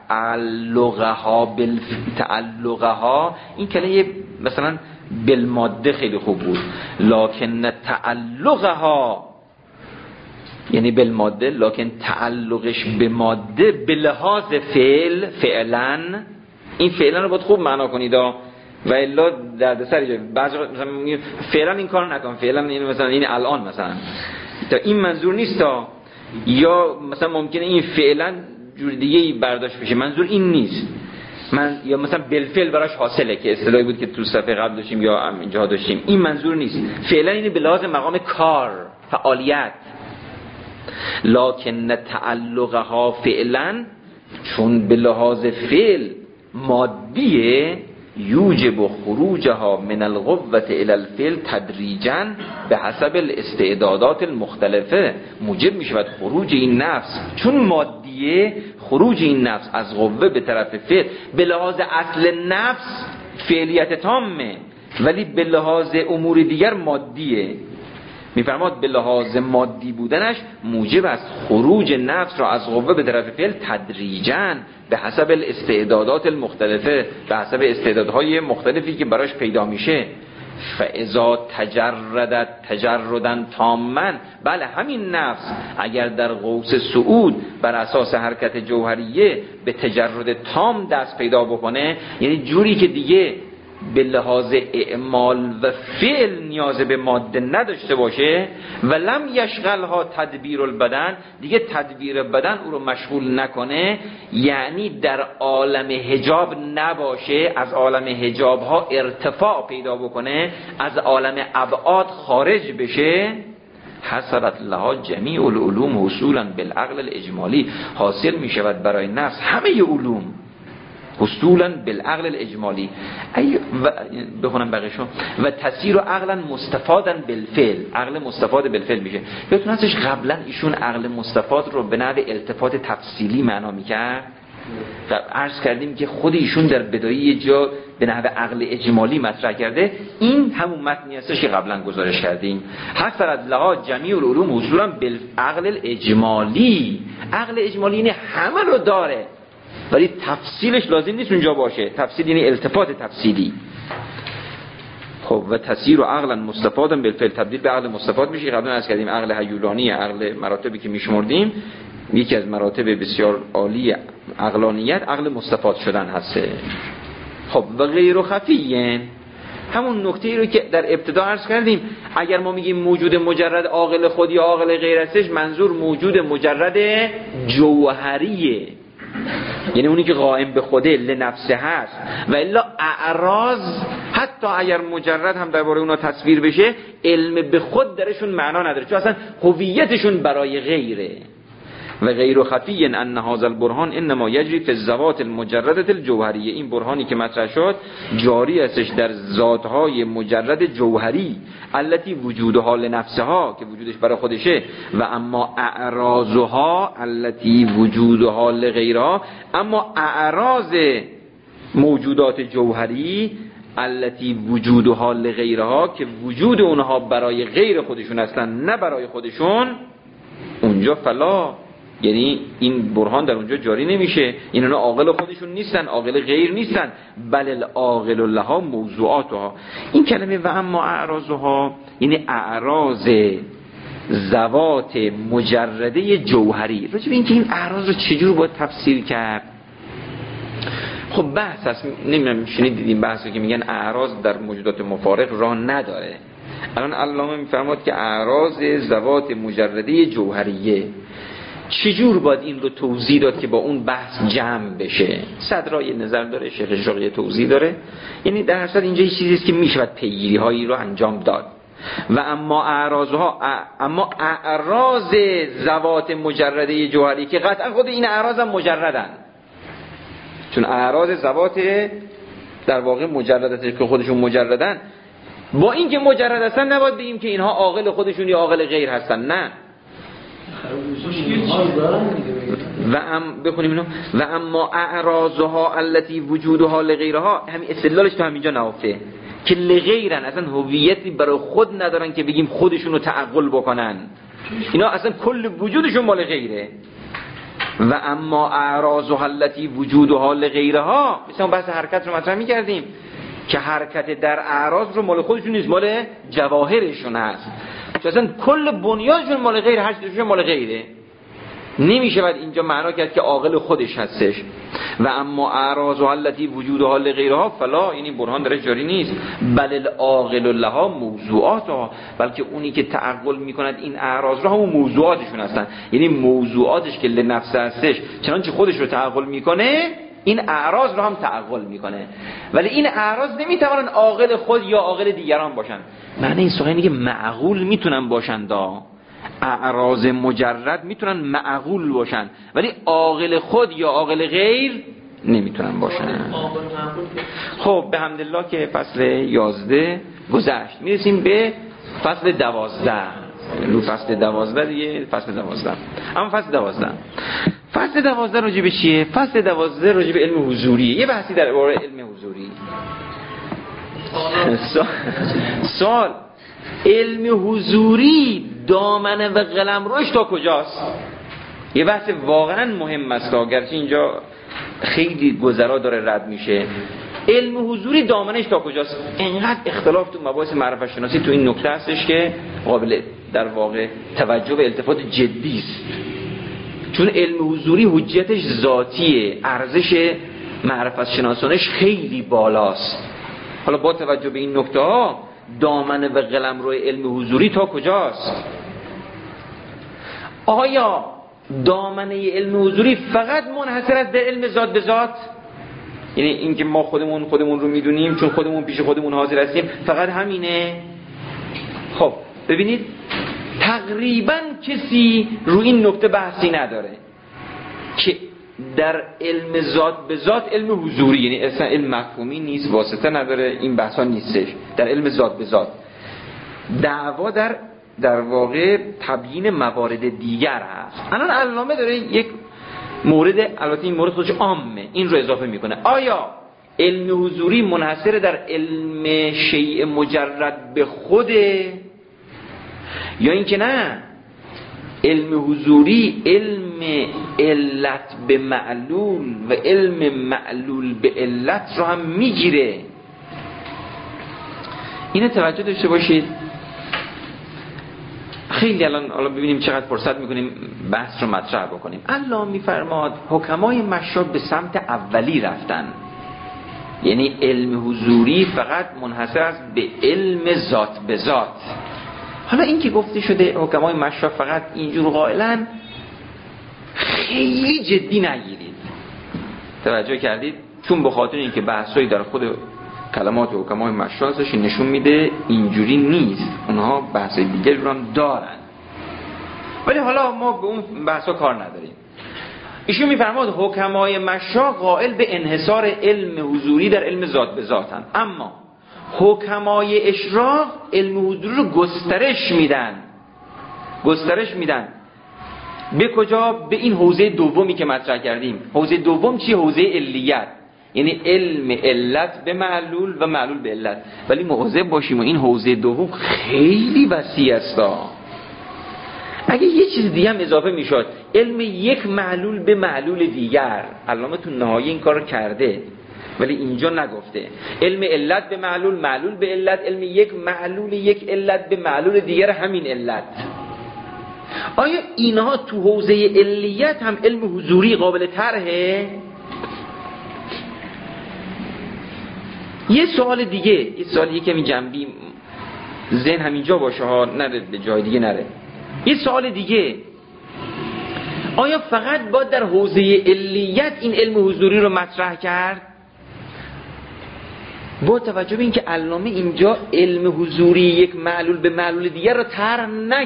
[SPEAKER 2] تعلقها این کلمه مثلا بالماده خیلی خوب بود، لکن تعلقها یعنی بالماده، لکن تعلقش به ماده به لحاظ فعلا، این فعلا رو باید خوب معنا کنید و الا دردسر ایجاد. بعضی مثلا میگه فعلا این کارو نکن، فعلا این مثلا این الان مثلا تا این منظور نیست، تا یا مثلا ممکنه این فعلا جور دیگه برداشت بشه، منظور این نیست. یا مثلا بالفعل براش حاصله که اصطلاحی بود که تو صفحه قبل داشتیم یا اینجا داشتیم، این منظور نیست. فعلا اینه به لحاظ مقام کار، فعالیت. لکن تعلقها فعلا، چون به لحاظ فعل مادیه، یوجب خروجها من القوة الى الفعل تدریجا به حسب الاستعدادات المختلفه، موجب میشود خروج این نفس، چون مادیه، خروج این نفس از قوه به طرف فعل. به لحاظ اصل نفس فعلیت تامه ولی به لحاظ امور دیگر مادیه، میفرماد به لحاظ مادی بودنش موجب است خروج نفس را از قوه به طرف فعل تدریجاً به حسب الاستعدادات المختلفه، به حسب استعدادهای مختلفی که براش پیدا میشه. فاذا تجردت تجردا تاما، بله همین نفس اگر در قوس صعود بر اساس حرکت جوهریه به تجرد تام دست پیدا بکنه، یعنی جوری که دیگه به لحاظ اعمال و فعل نیاز به ماده نداشته باشه، ولم یشغلها تدبیر البدن، دیگه تدبیر بدن او رو مشغول نکنه، یعنی در عالم حجاب نباشه، از عالم حجاب ها ارتفاع پیدا بکنه، از عالم ابعاد خارج بشه، حصلت لها جمیع العلوم حصولا بالعقل الاجمالی، حاصل می شود برای نفس همه علوم حصولا بالعقل الاجمالی. بخونم بقیشو. و تسیر عقلا مستفادا بالفعل، عقل مستفاد بالفعل میشه. یادتون هستش قبلا ایشون عقل مستفاد رو به نحو التفات تفصیلی معنا میکرد. عرض کردیم که خود ایشون در بدایه یه جا به نحو عقل اجمالی مطرح کرده. این همون متنی هستش که قبلا گزارش کردیم. حصلت لها جمیع العلوم حصولا بالعقل الاجمالی. عقل اجمالی یعنی همه رو داره، ولی تفصیلش لازم نیست اونجا باشه. تفصیل یعنی التفات تفصیلی. خب و تسیر و عقلا مستفادا بالفعل، تبدیل به عقل مستفاد میشه. قبلا عرض کردیم عقل هیولانی، عقل مراتبی که میشمردیم، یکی از مراتب بسیار عالی عقلانیت عقل مستفاد شدن هسته. خب و غیر خفیین، همون نکته رو که در ابتدا عرض کردیم، اگر ما میگیم موجود مجرد عاقل خود یا عاقل غیر هستش، منظور موجود مجرد جوهریه، یعنی اونی که قائم به خوده لنفسه هست. و الا اعراض حتی اگر مجرد هم درباره اونا تصویر بشه، علم به خود درشون معنا نداره، چون اصلا هویتشون برای غیره. و غیر خفی ان هذا البرهان انما یجری فی الذوات المجرده الجوهریه، این برهانی که مطرح شد جاری استش در ذاتهای مجرد جوهری، التي وجودها لنفسها، که وجودش برای خودشه، و اما اعراضها التي وجودها لغیرها، اما اعراض موجودات جوهری التي وجودها لغیرها، که وجود اونها برای غیر خودشون هستن نه برای خودشون، اونجا فلا، یعنی این برهان در اونجا جاری نمیشه. اینا عاقل خودشون نیستن، عاقل غیر نیستن، بل العاقل لها موضوعاتها. این کلمه و اما اعراضها یعنی اعراض ذوات مجرده جوهری. راجع به اینکه این اعراض رو چجور باید تفسیر کرد، خب بحث هست. نمیدونم شنیدید این بحثی که میگن اعراض در موجودات مفارق راه نداره. الان علامه میفرماد که اعراض ذوات مجرده جوهریه، چجور باید این رو توضیح داد که با اون بحث جمع بشه؟ صدرای نظر داره، شیخ شاقی توضیح داره. یعنی در اصل اینجا یه چیزیست که میشود پیگیری هایی رو انجام داد. و اما اعراضها، اما اعراض ذوات مجرده جوهری، که قطعا خود این اعراض هم مجردن، چون اعراض ذوات در واقع مجردت که خودشون مجردن، با این که مجرد هستن نباید بگیم که اینها عاقل خودشون یا عاقل غیر هستن، نه. بخونیم اینو. و اما اعراضها التي وجودها لغیرها، همین استدلالش تو همینجا نهفته که لغیرن، اصلا هویتی برای خود ندارن که بگیم خودشون رو تعقل بکنن، اینا اصلا کل وجودشون مال غیره. و اما اعراضها التي وجودها لغیرها، مثلا بحث حرکت رو مطرح می‌کردیم که حرکت در اعراض رو مال خودشون نیست، مال جواهرشون هست، چون اصلا کل بنیادشون مال غیر، هر چیزشون مال غیره. نمیشه بعد اینجا معنا کرد که عاقل خودش هستش. و اما اعراض التي وجودها لغیرها فلا، یعنی برهان درش جاری نیست، بل العاقل لها موضوعاتها، بلکه اونی که تعقل میکند این اعراض رو همون موضوعاتشون هستن، یعنی موضوعاتش که لنفس هستش، چنانچه خودش رو تعقل میکنه این اعراض رو هم تعقل میکنه. ولی این اعراض نمیتوانن عاقل خود یا عاقل دیگران باشن. معنی این سخنی که معقول میتونن باشن، اعراض مجرد میتونن معقول باشن، ولی عاقل خود یا عاقل غیر نمیتونن باشن. خب به حمدالله که فصل 11 گذشت، میرسیم به فصل 12. رو فصل 12 دیگه، فصل 12. اما فصل 12 راجع به چیه؟ فصل 12 راجع به علم حضوریه. یه بحثی در باره علم حضوری. سوال، علم حضوری دامنه و قلمروش تا کجاست؟ یه بحث واقعا مهم است، اگرچه اینجا خیلی گذرا داره رد میشه. علم حضوری دامنش تا کجاست؟ اینقدر اختلاف تو مباحث معرفت شناسی تو این نکته هستش که قابل در واقع توجه و التفات جدی است. چون علم حضوری حجتش ذاتیه، ارزش معرفت شناسانش خیلی بالاست. حالا با توجه به این نکته ها دامنه و قلمرو علم حضوری تا کجاست؟ آیا دامنه علم حضوری فقط منحصر است در علم ذات به ذات؟ یعنی اینکه ما خودمون رو میدونیم چون خودمون پیش خودمون حاضر هستیم فقط همینه؟ خب ببینید تقریبا کسی رو این نکته بحثی نداره که در علم ذات به ذات علم حضوری، یعنی اصلا علم مفهومی نیست، واسطه نداره، این بحثا نیستش. در علم ذات به ذات دعوا در واقع تبیین موارد دیگر هست. الان علامه داره یک مورد، البته این مورد خودش عامه، این رو اضافه میکنه. آیا علم حضوری منحصر در علم شیء مجرد به خوده یا اینکه نه علم حضوری علم علت به معلول و علم معلول به علت رو هم میگیره؟ اینه توجه داشته باشید. خیلی الان ببینیم چقدر فرصت میکنیم بحث رو مطرح بکنیم. علامه میفرماد حکمای مشاب به سمت اولی رفتن، یعنی علم حضوری فقط منحصر است به علم ذات به ذات. حالا این که گفته شده حکمای مشاب فقط اینجور قائلن، خیلی جدی نگیرید. توجه کردید؟ چون به خاطر اینکه بحثایی در خود کلمات حکمای مشابش نشون میده اینجوری نیست، اونها بحث دیگه رو هم دارن، ولی حالا ما به اون بحثا کار نداریم. ایشون میفرماد حکمای مشا قائل به انحصار علم حضوری در علم ذات به ذاتن، اما حکمای اشراق علم حضوری رو گسترش میدن. به کجا؟ به این حوزه دومی که مطرح کردیم. حوزه دوم چیه؟ حوزه علیت، یعنی علم علت به معلول و معلول به علت. ولی مواظب باشیم و این حوزه دوم خیلی وسیع است. اگه یه چیز دیگه هم اضافه میشد، علم یک معلول به معلول دیگر، علامه تو نهایی این کار کرده ولی اینجا نگفته. علم علت به معلول، معلول به علت، علم یک معلول یک علت به معلول دیگر همین علت. آیا اینها تو حوزه علیت هم علم حضوری قابل طرحه؟ یه سوال دیگه کمی جنبی ذهن همینجا باشه ها، نره به جای دیگه نره. یه سوال دیگه، آیا فقط باید در حوزه علیت این علم حضوری رو مطرح کرد؟ با توجه به اینکه علامه اینجا علم حضوری یک معلول به معلول دیگر رو طرح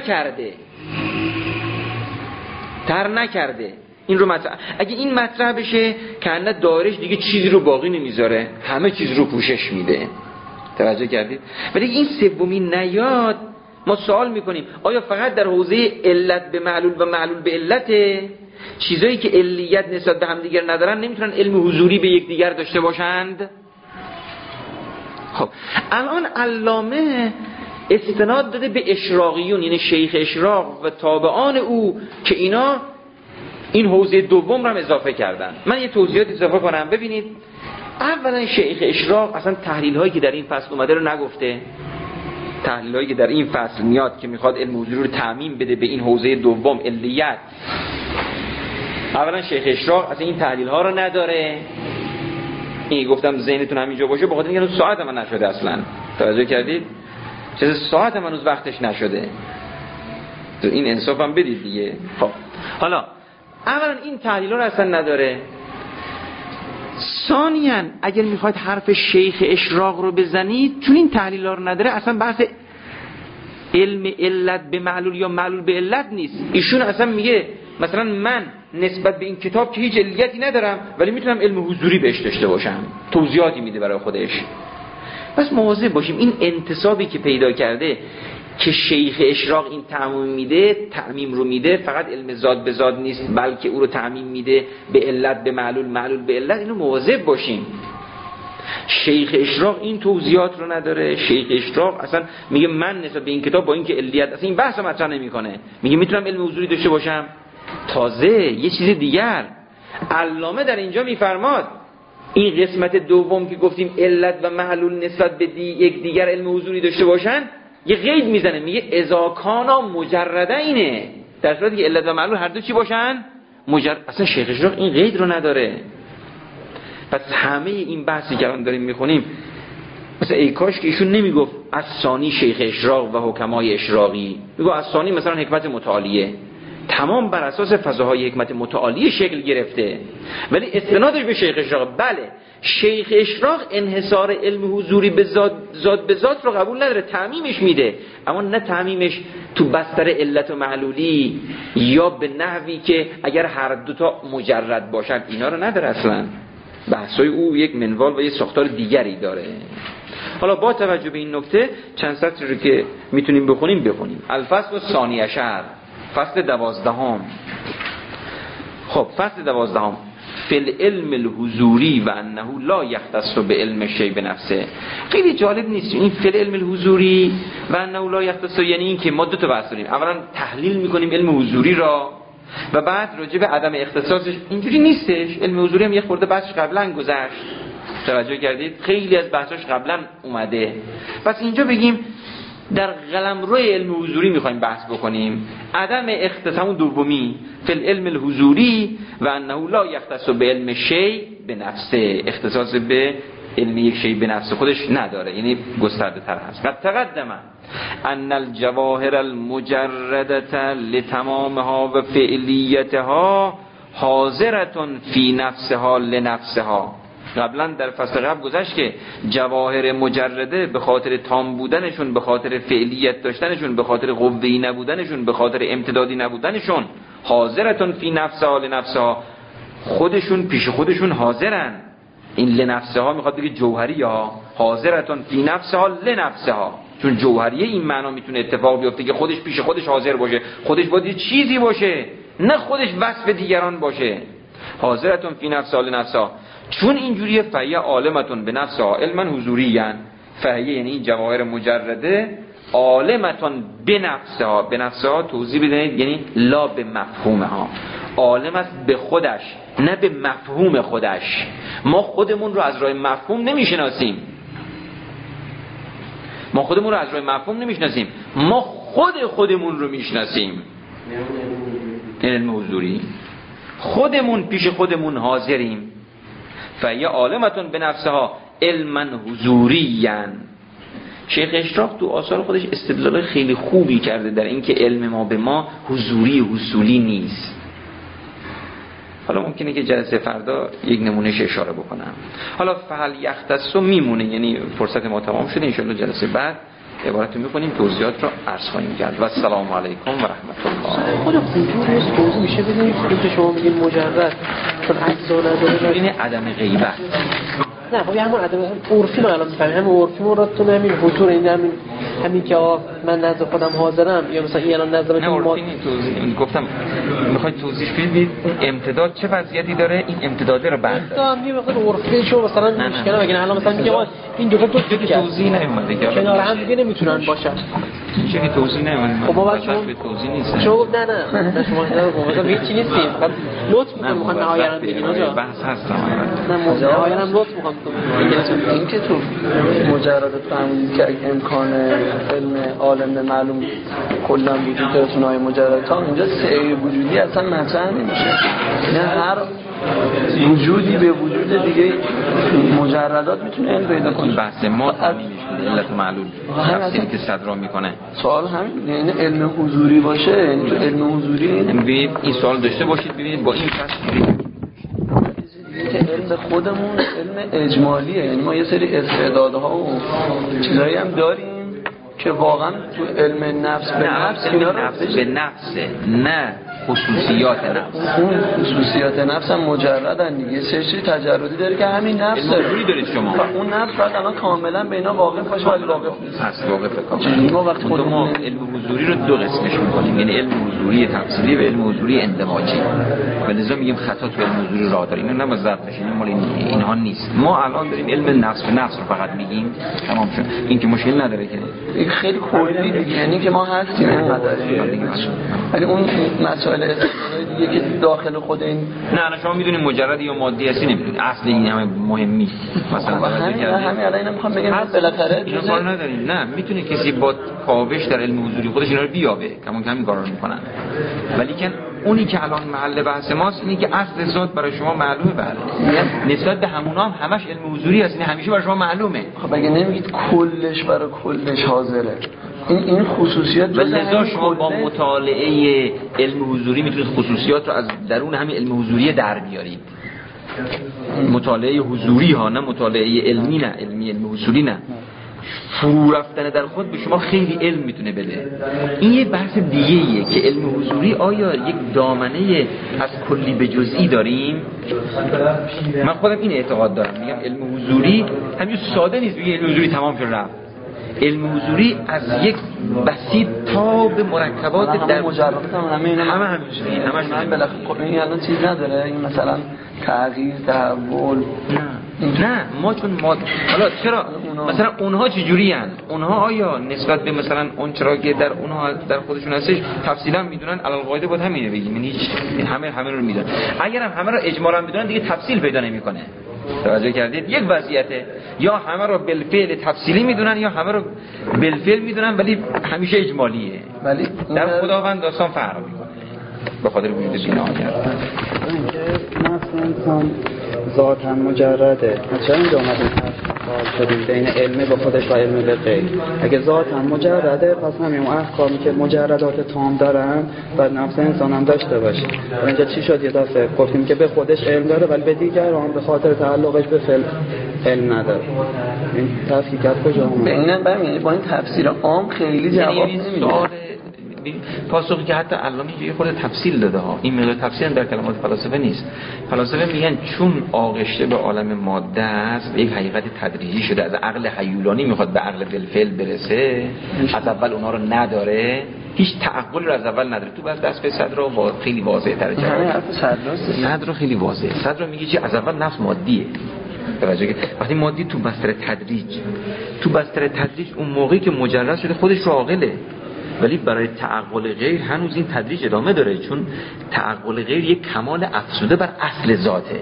[SPEAKER 2] نکرده. این رو مطرح، اگه این مطرح بشه کنه دایرش دیگه چیزی رو باقی نمیذاره، همه چیز رو پوشش میده. توجه کردید؟ ولی این سومی نیاد، ما سوال میکنیم آیا فقط در حوزه علت به معلول و معلول به علته؟ چیزایی که علیت نسبت به هم دیگر ندارن نمیتونن علم حضوری به یک دیگر داشته باشند؟ خب الان علامه استناد داده به اشراقیون، یعنی شیخ اشراق و تابعان او، که اینا این حوزه دوم رو هم اضافه کردن. من یه توضیحات اضافه کنم. ببینید، اولا شیخ اشراق اصلا تحلیل هایی که در این فصل اومده رو نگفته. تحلیل هایی که در این فصل میاد که میخواد علم حضوری رو تعمیم بده به این حوزه دوم علیت، اولا شیخ اشراق اصلا این تحلیل ها رو نداره. این گفتم ذهنتون همینجا باشه، بخاطر اینکه ساعت من نشده اصلا. توجه کردید؟ چه ساعت من هنوز وقتش نشده. تو این انصاف هم بدید دیگه. خب حالا اولا این تحلیل رو اصلا نداره. ثانیاً اگر میخواید حرف شیخ اشراق رو بزنید، چون این تحلیل رو نداره، اصلا بحث علم علت به معلول یا معلول به علت نیست. ایشون اصلا میگه مثلا من نسبت به این کتاب که هیچ علیتی ندارم ولی میتونم علم حضوری بهش داشته باشم. توضیحاتی میده برای خودش. پس مواظب باشیم این انتصابی که پیدا کرده که شیخ اشراق این تعمیم رو میده، فقط علم ذات به ذات نیست بلکه او رو تعمیم میده به علت به معلول، معلول به علت. اینو مواظب باشیم. شیخ اشراق این توضیحات رو نداره. شیخ اشراق اصلا میگه من نسبت به این کتاب با این که علیت اصلا این بحث رو مطرح نمیکنه، میگه میتونم علم حضوری داشته باشم. تازه یه چیز دیگر علامه در اینجا میفرماد این قسمت دوم که گفتیم علت و معلول نسبت به یک دیگر علم حضوری داشته باشن یه قید میزنه، میگه اذا کانا مجردینه، در صورتی که علت و معلول هر دو چی باشن اصلا شیخ اشراق این قید رو نداره. پس همه این بحثی که الان داریم میخونیم مثلا ای کاش که ایشون نمیگفت از ثانی شیخ اشراق و حکمای اشراقی، میگه از ثانی مثلا حکمت متعالیه، تمام بر اساس فضاهای حکمت متعالیه شکل گرفته، ولی استنادش به شیخ اشراق. بله شیخ اشراق انحصار علم حضوری به ذات به ذات رو قبول نداره، تعمیمش میده، اما نه تعمیمش تو بستر علت و معلولی یا به نحوی که اگر هر دوتا مجرد باشن، اینا رو نداره. اصلا بحثای او یک منوال و یک ساختار دیگری داره. حالا با توجه به این نکته چند سطری رو که میتونیم بخونیم. الفصل الثانی عشر، فصل 12. خب فصل 12 فی العلم الحضوری و انه لا یختص به علم شیء بنفسه. خیلی جالب نیست این فی العلم الحضوری و انه لا یختص، یعنی این که ما دو تا بحث داریم، اولا تحلیل میکنیم علم حضوری را و بعد راجع به عدم اختصاصش. اینجوری نیستش. علم حضوری هم یه خورده بحثش قبلا گذشت، توجه کردید؟ خیلی از بحثاش قبلا اومده. پس اینجا بگیم در قلمرو علم حضوری میخوایم بحث بکنیم عدم اختصاص، همون دومی فی العلم الحضوری و انه لا یختص به علم شیء به نفسه، اختصاص به علم یک شیء به نفسه خودش نداره، یعنی گسترده تر هست. قد تقدم ان الجواهر المجردة لتمامها و فعلیتها حاضرة فی نفسها لنفسها. قبلا در فصل قبل گذشت که جواهر مجرده به خاطر تام بودنشون، به خاطر فعلیت داشتنشون، به خاطر قوه‌ای نبودنشون، به خاطر امتدادی نبودنشون، حاضرتون فی نفسها لنفسها، خودشون پیش خودشون حاضرن. این لنفسها میخواد بگه جوهری ها، حاضرتون فی نفسها لنفسها، چون جوهریه این معنا میتونه اتفاق بیفته که خودش پیش خودش حاضر باشه، خودش باید یه چیزی باشه، نه خودش وصف دیگران باشه. حاضرتون فی نفسها لنفسها، چون اینجوریه فهیه عالمتون به نفسها علما حضوریان. فهیه یعنی این جواهر مجرده عالمتون به نفسها، به نفسها توضیح بدهید یعنی لا به مفهومها، عالم است به خودش نه به مفهوم خودش. ما خودمون رو از راه مفهوم نمیشناسیم، ما خودمون رو از راه مفهوم نمیشناسیم، ما خودمون رو میشناسیم. این علم حضوری، خودمون پیش خودمون حاضریم. فهیه عالمتون به نفسها علما حضوریان. شیخ اشراق تو آثار خودش استدلال خیلی خوبی کرده در اینکه علم ما به ما حضوری حصولی نیست. حالا ممکنه که جلسه فردا یک نمونهش اشاره بکنم. حالا فهل یختص میمونه، یعنی فرصت ما تمام شده، ان شاءالله جلسه بعد عبارت رو می‌کنیم، توضیحات رو عرض خواهیم کرد. و السلام علیکم و رحمت الله.
[SPEAKER 4] خود حضور نیست توضیح میشه بدونید که شما میگین مجرد چون اجزا نداره،
[SPEAKER 2] این عدم غیبت.
[SPEAKER 4] نه خب همون عدم عرفی من الان میفهمم، همون عرفی مرادتون همین حضور، این همین که من نزد خودم حاضرم، یا مثلا این الان نزد
[SPEAKER 2] من توضیح گفتم میخواید توضیح بدید امتداد چه وضعیتی داره، این امتداده رو بعد
[SPEAKER 4] دارم یه مقدار عرفی شو مثلا مشکل اگه الان مثلا میگم این دو تا
[SPEAKER 2] توضیح نمیاد دیگه،
[SPEAKER 4] کنار هم دیگه نمیتونن باشن.
[SPEAKER 2] چه که توضیح نمیاد.
[SPEAKER 4] خب ما بعد شما
[SPEAKER 2] توضیح نیست.
[SPEAKER 4] شما نه شما مثلا هیچ چیزی نیستیم، فقط لطف می‌کنم نهایت بگین آجا.
[SPEAKER 2] بحث هستم.
[SPEAKER 4] نه نهایت هم لطف می‌کنم.
[SPEAKER 3] این که تو مجرد فهمید که امکان علم عالم معلوم کلا وجود داره تونای مجرد تا اینجا سعی وجودی اصلا مطرح نمیشه. نه هر وجودی به وجود دیگه مجردات میتونه علم پیدا کنه.
[SPEAKER 2] بحث ما علت معلول تفسیری که صدرا میکنه.
[SPEAKER 3] سوال همین، یعنی علم حضوری باشه، یعنی علم حضوری
[SPEAKER 2] این سوال داشته باشید ببینید با این فصل
[SPEAKER 3] علم خودمون علم اجمالیه، یعنی ما یه سری استعدادها و چیزایی هم داریم که واقعا تو علم نفس به نفس
[SPEAKER 2] اینا نفس به نفسه، نه خصوصیات نفس.
[SPEAKER 3] اون خصوصیات نفس هم مجردن دیگه، سری تجردی داره که همین نفس داره.
[SPEAKER 2] علم حضوری دارید شما.
[SPEAKER 3] اون نفس باید الان کاملا به اینا واقف باشه ولی واقف نیست.
[SPEAKER 2] هست واقف کاملا.
[SPEAKER 3] ما وقتی
[SPEAKER 2] ما علم حضوری رو دو قسمش می‌کنیم، یعنی علم حضوری تفصیلی و علم حضوری اندماجی. به لذا میگیم خطا تو علم حضوری راه داره. اینو نباید ضبط بشه، مال اینها نیست. ما الان داریم علم نفس به نفس رو فقط میگیم، تمام شد. این که مشکل نداره که
[SPEAKER 3] این خیلی کلی دیگه، یعنی که ما هستیم اینقدر. ولی اون مسائل استثنایی دیگه که داخل خود این
[SPEAKER 2] نه شما میدونید مجرد یا مادی هستی نمیدونید، اصل این همه مهم نیست. مثلا
[SPEAKER 3] همین الان اینو میخوام بگم بالاخره
[SPEAKER 2] اینا کار نداریم. نه میتونه کسی با کاوش در علم حضوری خودش اینا رو بیابه، کمون کم این کارا رو میکنن. ولی که اونی که الان محل بحث ماست اینه که اصل ذات برای شما معلومه. بله نسبت به همونا هم همش علم حضوری هست، این همیشه برای شما معلومه.
[SPEAKER 3] خب اگه نمیگید کلش برای کلش حاضره، این خصوصیات
[SPEAKER 2] لذا شما با مطالعه علم حضوری میتونید خصوصیات رو از درون همین علم حضوری در بیارید. مطالعه حضوری ها، نه مطالعه علمی، نه علم حضوری نه. فرو رفتن در خود به شما خیلی علم میتونه بده. این یه بحث دیگه ایه که علم حضوری آیا یک دامنه از کلی به جزئی داریم؟ من خودم این اعتقاد دارم، میگم علم حضوری همین ساده نیست بگی علم حضوری تمام شد رفت. علم حضوری از یک بسیط تا به مرکبات در
[SPEAKER 3] مجردات هم همه همش بالاخره خب این الان چیز نداره، این مثلا تغییر تحول
[SPEAKER 2] نه ما چون ما حالا چرا مثلا اونها چجوری ان؟ اونها آیا نسبت به مثلا اون چرا که در اونها در خودشون هستش تفصیلا میدونن؟ علل قاعده بود همینه بگیم، یعنی همه رو میدونن. اگر همه رو اجمالا میدونن دیگه تفصیل پیدا نمیکنه. توجه کردید؟ یک وضعیته، یا همه رو بالفعل تفصیلی میدونن یا همه رو بالفعل میدونن ولی همیشه اجمالیه. ولی در خداوند داستان فرق میکنه به خاطر وجود بی‌نهایت.
[SPEAKER 5] نفس انسان ذاتاً مجرده. چرا اینجا اومدیم سوال شدیم بین علم به خودش و علم به غیر؟ اگه ذاتاً مجرده پس همین اون احکامی که مجردات تام دارن و نفس انسان هم داشته باشه. اینجا چی شد؟ یه دفعه گفتیم که به خودش علم داره ولی به دیگران به خاطر تعلقش به فعل علم نداره. این تفکیکات کجا اومد؟
[SPEAKER 3] یعنی با این تفسیر عام خیلی جواب نمیده.
[SPEAKER 2] پاسخی که حتی علامه یه خود تفصیل داده ها، این مقدار تفصیل در کلمات فلاسفه نیست. فلاسفه میگن چون آغشته به عالم ماده است، یک حقیقت تدریجی شده، از عقل حیولانی میخواد به عقل بالفعل برسه، از اول اونها رو نداره، هیچ تعقل رو از اول نداره. تو بس دست به صدر رو با خیلی واضح تر جواب. صدر رو خیلی واضح. صدر رو میگه چی؟ از اول نفس مادیه. توجه که وقتی مادی تو بستر تدریج اون موقعی که مجرد شده خودش رو عاقله، ولی برای تعقل غیر هنوز این تدریج ادامه داره، چون تعقل غیر یک کمال افزوده بر اصل ذاته.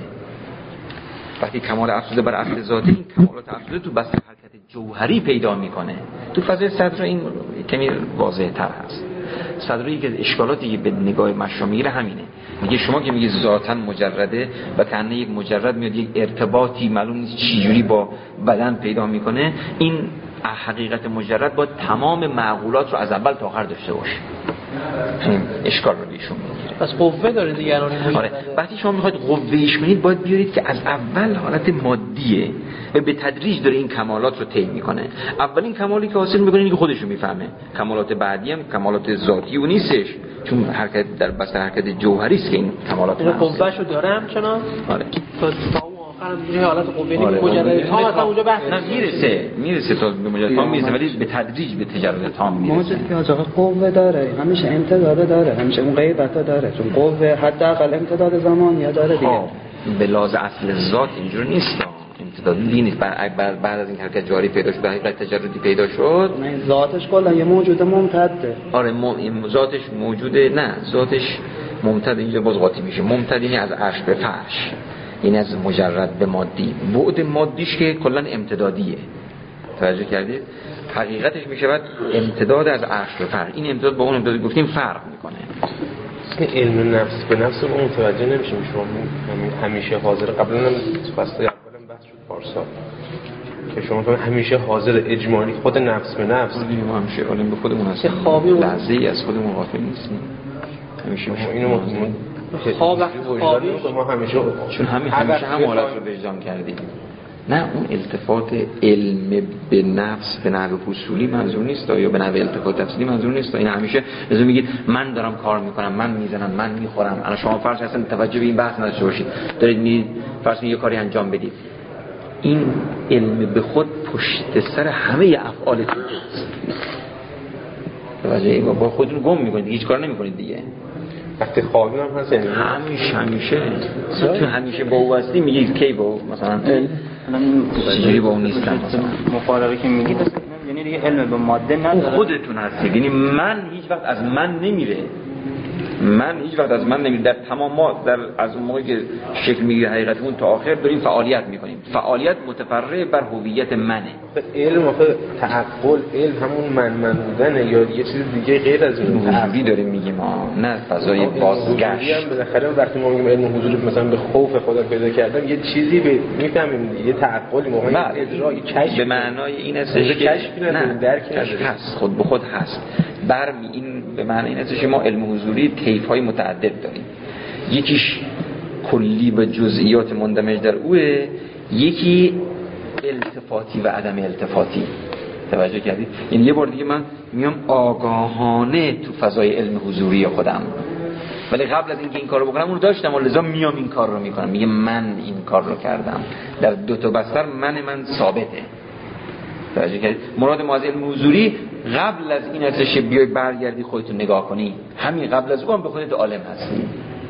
[SPEAKER 2] وقتی کمال افزوده بر اصل ذاته، این کمالات افزوده تو بستر حرکت جوهری پیدا میکنه. تو فضای صدر این کمی واضح تر هست. صدری که اشکالاتی به نگاه مشروع میگیره همینه، میگه شما که میگه ذاتاً مجرده و کنه یک مجرد میاد یک ارتباطی معلوم نیست چی جوری با بدن پیدا میکنه، این حقیقت مجرد با تمام معقولات رو از اول تا آخر داشته باشه. این اشکال رو بیشون میگیره.
[SPEAKER 4] پس قوه داره دیگران.
[SPEAKER 2] آره وقتی شما میخواید قوهش کنید باید بیارید که از اول حالت مادیه و به تدریج داره این کمالات رو طی میکنه. اولین کمالی که حاصل میکنه اینه که خودش رو میفهمه. کمالات بعدی هم کمالات ذاتی و نیستش، چون حرکت در بستر حرکت جوهری است که این کمالات
[SPEAKER 4] رو قوهشو داره همچنان.
[SPEAKER 2] آره
[SPEAKER 4] همینجوری حالت قوه مجرد تام اصلا اونجا بحث
[SPEAKER 2] میرسه تا به مجرد تام میرسه، ولی به تدریج به تجرد تام میرسه.
[SPEAKER 5] موجود که آقا قوه داره همیشه امتداد داره، همیشه اون غیبت داره، چون قوه حداقل امتداد زمانی داره دیگه.
[SPEAKER 2] به لحاظ اصل ذات اینجور نیست، امتدادی نیست. بعد از این حرکت جاری پیدا شد، حقیقت تجردی پیدا شد،
[SPEAKER 5] نه ذاتش کلا یه موجود ممتده.
[SPEAKER 2] آره ذاتش موجوده، نه ذاتش ممتد. اینجا باز قاطی میشه. ممتد یعنی از عرش به فرش، این از مجرد به مادی. بعد مادیش که کلا امتدادیه. توجه کردید؟ حقیقتش میشود امتداد از عرش به فرش. این امتداد با اون امتداد گفتیم فرق میکنه.
[SPEAKER 6] علم نفس به نفس اون متوجه نمیشیم. شما همیشه حاضر، قبلا هم فصل اولم بحث شد پارسا که شما همیشه حاضر اجمالی خود نفس به نفس.
[SPEAKER 2] ما همیشه علم به خودمون هستیم، لحظه‌ای از خودمون غافل نیستیم. همیشه
[SPEAKER 6] اینو
[SPEAKER 4] خواب
[SPEAKER 6] ما همیشه
[SPEAKER 2] چون همیشه هم حالت رو وجدان کردیم. نه اون التفات علم به نفس به نحو حصولی منظور نیست یا به نحو التفات تفصیلی منظور نیست. این همیشه لازم میگید من دارم کار میکنم، من میزنم، من میخورم. الان شما فرض اصلا توجه به این بحث نداشته باشید، دارید میرید فرض یه کاری انجام بدید، این علم به خود پشت سر همه افعالتون است. توجه با خودتون گم میکنید، هیچ کار نمیکنید دیگه.
[SPEAKER 6] وقتی خوابیم هم هست، یعنی
[SPEAKER 2] همیشه با او هستی میگید کی با او مثلا چجوری با اون نیستم مثلا
[SPEAKER 7] مفارقه که میگید یعنی دیگه علم به ماده نداره،
[SPEAKER 2] خودتون هستید. یعنی من هیچ وقت از من نمیره، در تمام ما در از اون موقعی که شکل میگیره حقیقتمون تا آخر داریم فعالیت میکنیم. فعالیت متفرع بر هویت منه.
[SPEAKER 6] علم آخه تعقل، علم همون من بودنه یا یه چیز دیگه غیر از این
[SPEAKER 2] حضوری داریم میگیم ما، نه فضای بازگشت.
[SPEAKER 6] هم بالاخره وقتی ما میگیم علم حضوری مثلا به خوف خدا پیدا کردن یه چیزی به میفهمیم، یه تعقلی موقعی اجرا، کشف
[SPEAKER 2] به معنای این است
[SPEAKER 6] که کشف نه درک
[SPEAKER 2] هست، خود به خود هست. این به معنی این است که ما علم حضوری طیف‌های متعدد داریم. یکیش کلی و جزئیات مندمج در اوه، یکی التفاتی و عدم التفاتی. توجه کردید؟ یعنی یه بار دیگه من میام آگاهانه تو فضای علم حضوری خودم، ولی قبل از اینکه این کارو بکنم اونو داشتم و لذا میام این کار رو میکنم. میگه من این کار رو کردم. در دو تا بستر من ثابته. توجه کردید؟ مراد ما از علم حضوری قبل از این ازش بیای برگردی خودتون نگاه کنی، همین قبل از اون به خودت عالم هستی،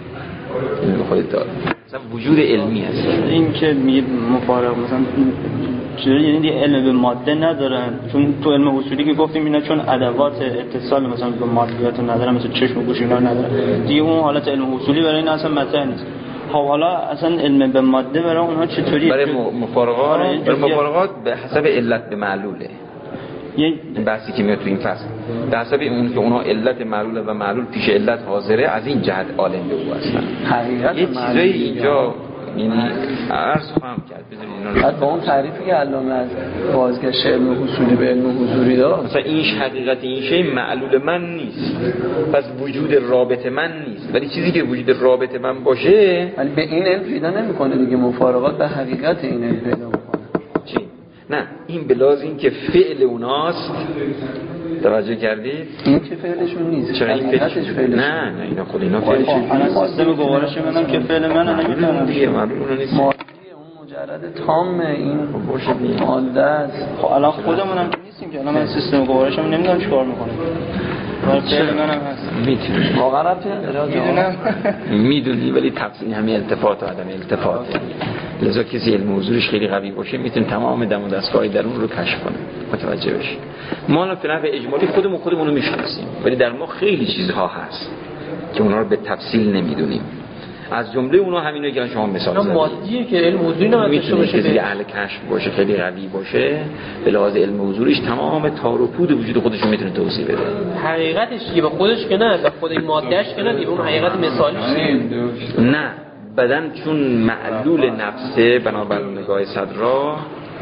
[SPEAKER 2] به خودت عالم. مثلا وجود علمی هست.
[SPEAKER 7] این که میگه مفارق مثلا چجوری، یعنی دیگه علم به ماده ندارن، چون تو علم اصولی که گفتیم اینا چون ادوات اتصال مثلا به مادیات ندارن، مثلا چشم و گوش اینا ندارن دیگه، اون حالت علم اصولی برای این اصلا مطرح نیست. خب حالا اصلا علم به ماده برای اونها چطوریه؟
[SPEAKER 2] برای مفارقات به حسب علت به معلوله. این بحثی که میاد تو این فصل به حسب اون که اونها علت معلوله و معلول پیش علت حاضره، از این جهت عالم به او هستن.
[SPEAKER 3] حقیقت
[SPEAKER 2] یه چیزایی اینجا یعنی عرض خواهم کرد بذارید اینا
[SPEAKER 3] با اون تعریفی که علامه از بازگشت علم حصولی به علم حضوری داد،
[SPEAKER 2] مثلا این حقیقت این شی معلول من نیست، پس وجود رابطه من نیست، ولی چیزی که وجود رابطه من باشه
[SPEAKER 3] ولی به این علم پیدا نمیکنه دیگه. مفارقات به حقیقت این علم پیدا میکنه.
[SPEAKER 2] چی؟ نه این بلاز این که فعل اوناست. توجه کردید؟
[SPEAKER 3] این که فعلشون نیست،
[SPEAKER 2] چرا این فعلشون؟ نه اینا خود اینا فعلشون
[SPEAKER 7] نیست. سیستم گوارش منم که فعل منو نمیدونم
[SPEAKER 2] دیگه، معلومه نیست.
[SPEAKER 3] اون مجرد تام این ماده است.
[SPEAKER 7] خب الان خودمونم نیستیم که الان من سیستم گوارشم نمیدونم چیکار میکنه. فعل منم هست.
[SPEAKER 2] میتونی
[SPEAKER 3] واقعا رابطه نداره.
[SPEAKER 2] میدونی ولی تفصیل همین التفات و عدم التفاته. لذا کسی علم حضورش خیلی قوی باشه میتونه تمام دم و دستگاهی درون رو کشف کنه، متوجه بشه. ما الان فعلا به اجمالی خودمون رو میشناسیم، ولی در ما خیلی چیزها هست که اونها رو به تفصیل نمیدونیم. از جمله اونها همینه که شما مثال زدید.
[SPEAKER 4] مادیه که علم حضوری نمیشه باشه،
[SPEAKER 2] کسی اهل کشف باشه، خیلی قوی باشه، به لحاظ علم حضوریش تمام تار و پود وجود خودش رو میتونه توضیح بده.
[SPEAKER 4] حقیقتش دیگه به خودش که نه، به خود این مادهش که نه، دیگه اون حقیقت مثالیش
[SPEAKER 2] نه. بدن چون معلول نفسه بنابر نگاه صدرا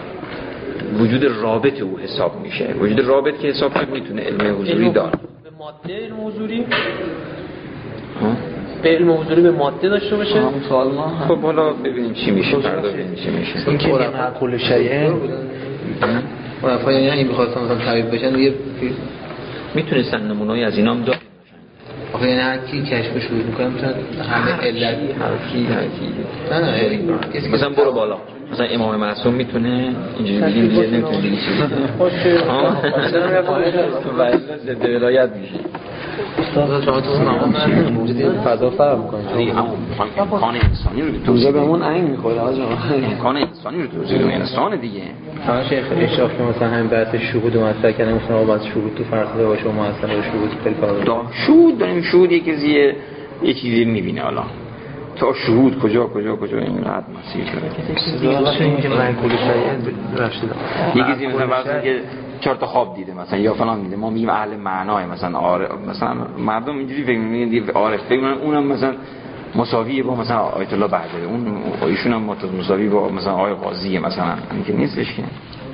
[SPEAKER 2] وجود رابط او حساب میشه. وجود رابط که حساب شد میتونه علم حضوری داره.
[SPEAKER 4] به ماده علم حضوری به علم حضوری به ماده داشته باشه.
[SPEAKER 2] خب حالا ببینیم چی میشه، فردا ببینیم چی میشه.
[SPEAKER 8] این که معقول شریعه عرفا یعنی این می‌خواستن مثلا تعریف بشن یه
[SPEAKER 2] میتونستن نمونه‌ای از اینام داشته باشن.
[SPEAKER 8] آخه یعنی هر کی کشف شروع می‌کنه مثلا همه علت
[SPEAKER 2] هر کی نه مثلا برو بالا، مثلا امام معصوم میتونه اینجوری بگیم دیگه نمیتونه دیگه چیزی ضد ولایت میشه.
[SPEAKER 8] استاد شما تو مقام موجودی فضا فرق می‌کنه.
[SPEAKER 2] امکان انسانی رو
[SPEAKER 3] توضیح بهمون عین می‌خوره آقا.
[SPEAKER 2] امکان انسانی رو توضیح بدیم، انسان دیگه.
[SPEAKER 8] شما شیخ اشراف که مثلا همین بحث شهود مطرح کردن، مثلا باز شهود تو فرق داره باشه و ما اصلا شهود خیلی فرق داره.
[SPEAKER 2] شهود داریم، شهود یه چیزی می‌بینه. حالا تا شهود کجا این رد مسیر داره.
[SPEAKER 8] اینکه معقول شریعه رشید.
[SPEAKER 2] یکی چیزی مثلا واسه که 4 تا خواب دیده مثلا یا فلان دیده، ما میگیم اهل معنای مثلا مثلا مردم اینجوری فکر می‌کنن عارف، فکر می‌کنن اونم مثلا مساویه با مثلا آیت الله بهدری، اون ایشون هم مساوی با مثلا آقای قاضی مثلا، اینکه نیستش که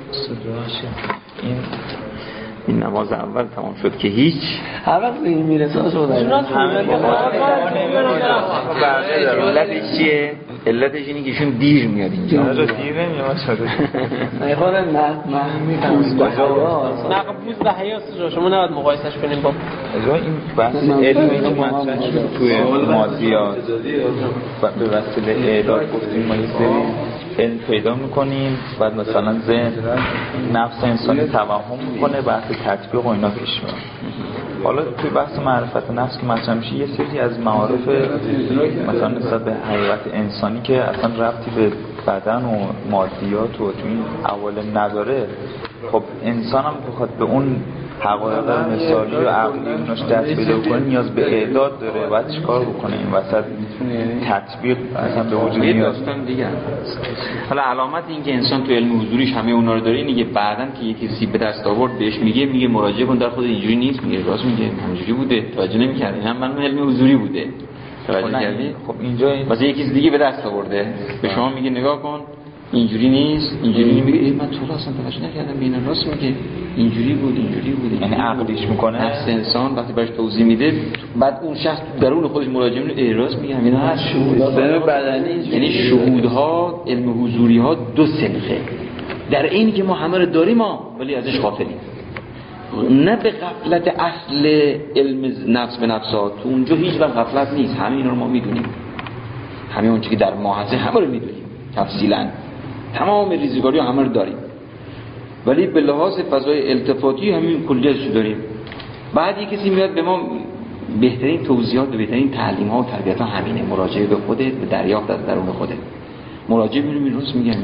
[SPEAKER 2] این نماز اول تمام شد که هیچ
[SPEAKER 3] هر وقت به این میرسه شده
[SPEAKER 2] علتش چیه؟ علتش اینه که ایشون دیر میاد اینجا.
[SPEAKER 6] دیر نمیاد
[SPEAKER 3] ایوان نه پوز به حیاس.
[SPEAKER 4] نه پوز به حیاس شما نباید مقایسش کنیم با
[SPEAKER 9] این بحث علمی که مطرح شد توی مادیات به وسیله اعداد گفتیم ما یه سری علم پیدا میکنیم بعد مثلا ذهن نفس انسانی توهم میکنه بحث تطبیق و اینا پیش میاد. حالا توی بحث معرفت نفس که مطرح میشه یه سری از معارف مثلا نسبت به حقیقت انسانی که اصلا ربطی به بدن و مادیات و تو این عوالم نداره. خب انسان هم بخواد به اون حقایق مثالی و عقلی اوناش دست پیدا کنه نیاز به اعداد داره. باید چیکار بکنه این وسط تطبیق اصلا به وجود میاد.
[SPEAKER 2] دیگه حالا علامت این که انسان تو علم حضوریش همه اونا رو داره اینه که بعدن که یکی کسی به دست آورد بهش میگه مراجعه کن در خود اینجوری نیست، میگه راست میگه همینجوری بوده توجه نمی‌کردی هم من علم حضوری بوده توجه کردی.
[SPEAKER 9] خب اینجا
[SPEAKER 2] واسه یکی دیگه به دست آورده به شما میگه نگاه کن اینجوری نیست، اینجوری میگه من تو اصلا توجه نکردم ببین راست میگه اینجوری بود
[SPEAKER 9] یعنی عقلیش میکنه
[SPEAKER 2] نفس انسان وقتی بهش توضیح میده بعد اون شخص درون خودش مراجعه میکنه راست میگه اینا هست
[SPEAKER 3] شهود بدنی.
[SPEAKER 2] یعنی شهودها علم حضوری ها دو سلخه در اینی که ما همه رو داریم ولی ازش غافلیم. نه به غفلت اصل علم نفس به نفسات تو اونجا هیچ وقت غفلت نیست، همه اینا رو ما میدونیم، همه اون چیزی که در ما هست همه رو میدونیم تفصیلا، تمام ریزگاری ها همه رو داریم ولی به لحاظ فضای التفاتی همین کلیتش داریم. بعد یک کسی میاد به ما بهترین توضیحات و بهترین تعلیم ها و تربیت ها همینه، مراجعه به خودت، به دریافت از درون خودت. مراجعه می‌بینیم درست میگن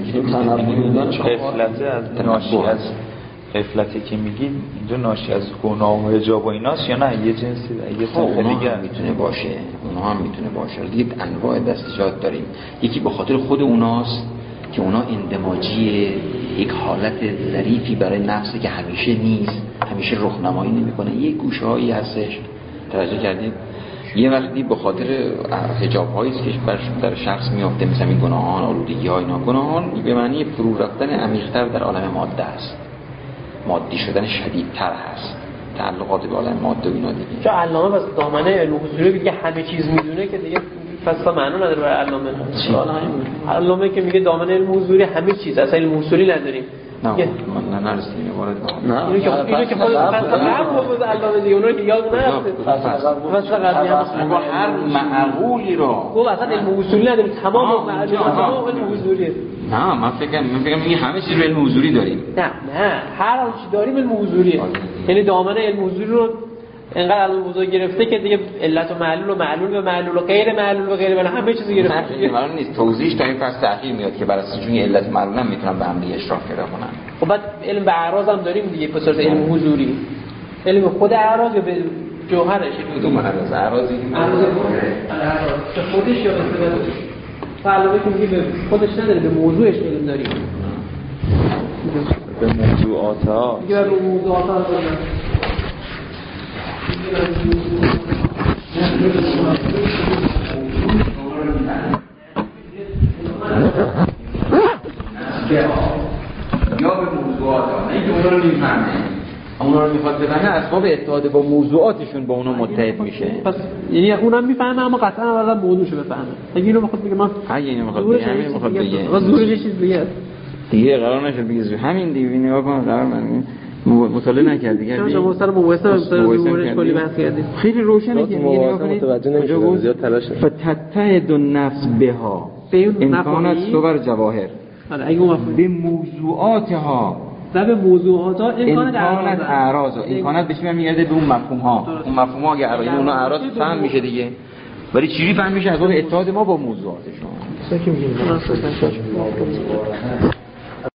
[SPEAKER 9] غفلت از ناشی از غفلتی که میگید اینجا ناشی از گناه و حجاب و ایناست یا نه یه جنسی یه صنف دیگه
[SPEAKER 2] میتونه باشه، اونها هم میتونه باشه. دیگه انواع دستجات داریم. یکی به خاطر خود اوناست که اونا اندماجی یک حالت ظریفی برای نفسه که همیشه نیست، همیشه رخنمایی نمیکنه، یه گوشه‌هایی هستش توجه کردید. یه وقتی به خاطر حجاب‌هایی است که در شخص میافته، مثلا این گناهان، آلودگی‌ها، اینا گناهان به معنی فرو رفتن عمیق‌تر در عالم ماده است، مادی شدن شدیدتر هست، تعلقات به عالم ماده و اینا دیگه.
[SPEAKER 4] چون علامه بس دامنه علم حضوری میگه همه چیز میدونه که دیگه فصلا معنا نداره برای علامه. علامه که میگه دامنه علم حضوری همه چیز، اصلا علم حضوری نداریم.
[SPEAKER 2] نه من نرسیدیم وارد
[SPEAKER 3] نه
[SPEAKER 4] اینو که خود فصل علامه دیگه اونو که یاد نرفته. فصل قبلی هم
[SPEAKER 2] هر معقولی رو
[SPEAKER 4] گفت اصلا علم حضوری نداریم، تمام معلومات تمام علم حضوریه.
[SPEAKER 2] نه من فکر میگم همه چیز رو علم حضوری داریم.
[SPEAKER 4] نه هر چی داریم علم حضوریه. یعنی دامنه علم حضوری رو اینقدر علم بزرگ گرفته که دیگه علت و معلول به معلول و غیر معلول و غیر معلول همه چیزو گرفته.
[SPEAKER 2] معلوم نیست توضیحش تا این فصل تأخیر میاد که برای چون علت و معلول هم میتونن به هم دیگه اشراف پیدا کنن.
[SPEAKER 4] خب بعد علم به اعراض هم داریم دیگه، به صورت علم حضوری. علم خود اعراض یا به جوهرش
[SPEAKER 2] کدوم اعراض؟ اعراضی
[SPEAKER 4] به خودش یا به صورتش؟ علاوه که میگه به خودش نداره، به موضوعش علم داریم.
[SPEAKER 9] به موضوعاتها
[SPEAKER 4] میگه به موضوعاتها داریم.
[SPEAKER 2] یا به موضوعات ها، نه که اونا رو میفهمه، اونا رو میخواد بفهمه اسباب اتحاد با موضوعاتشون با اونا متحد میشه.
[SPEAKER 4] پس یعنی اونم میفهمه اما قطعا اول موضوعشو بفهمه. اگه اینو بخواد بگه من
[SPEAKER 2] اینو میخواد بگه
[SPEAKER 4] زورش چیز
[SPEAKER 2] دیگه قرار نشد بگه همین دیگه نگاه کن قرار من مطالعه نکردی دیگه.
[SPEAKER 4] شما سر مباحثه زورش کلی بحث کردید.
[SPEAKER 2] خیلی روشنه که نگاه کنید
[SPEAKER 6] متوجه نمیشه زیاد تلاش
[SPEAKER 2] فتتحد النفس بها امکانات صور جواهر.
[SPEAKER 4] اگه اون
[SPEAKER 2] به موضوعاتها
[SPEAKER 4] و به موضوعاتها
[SPEAKER 2] امکانات اعراض امکانات بهش میگرده به اون مفهوم ها. اون مفهوم ها اگه اون اعراض فهم میشه دیگه، ولی چجوری فهم میشه؟ از باب اتحاد ما با موضوعاتشون.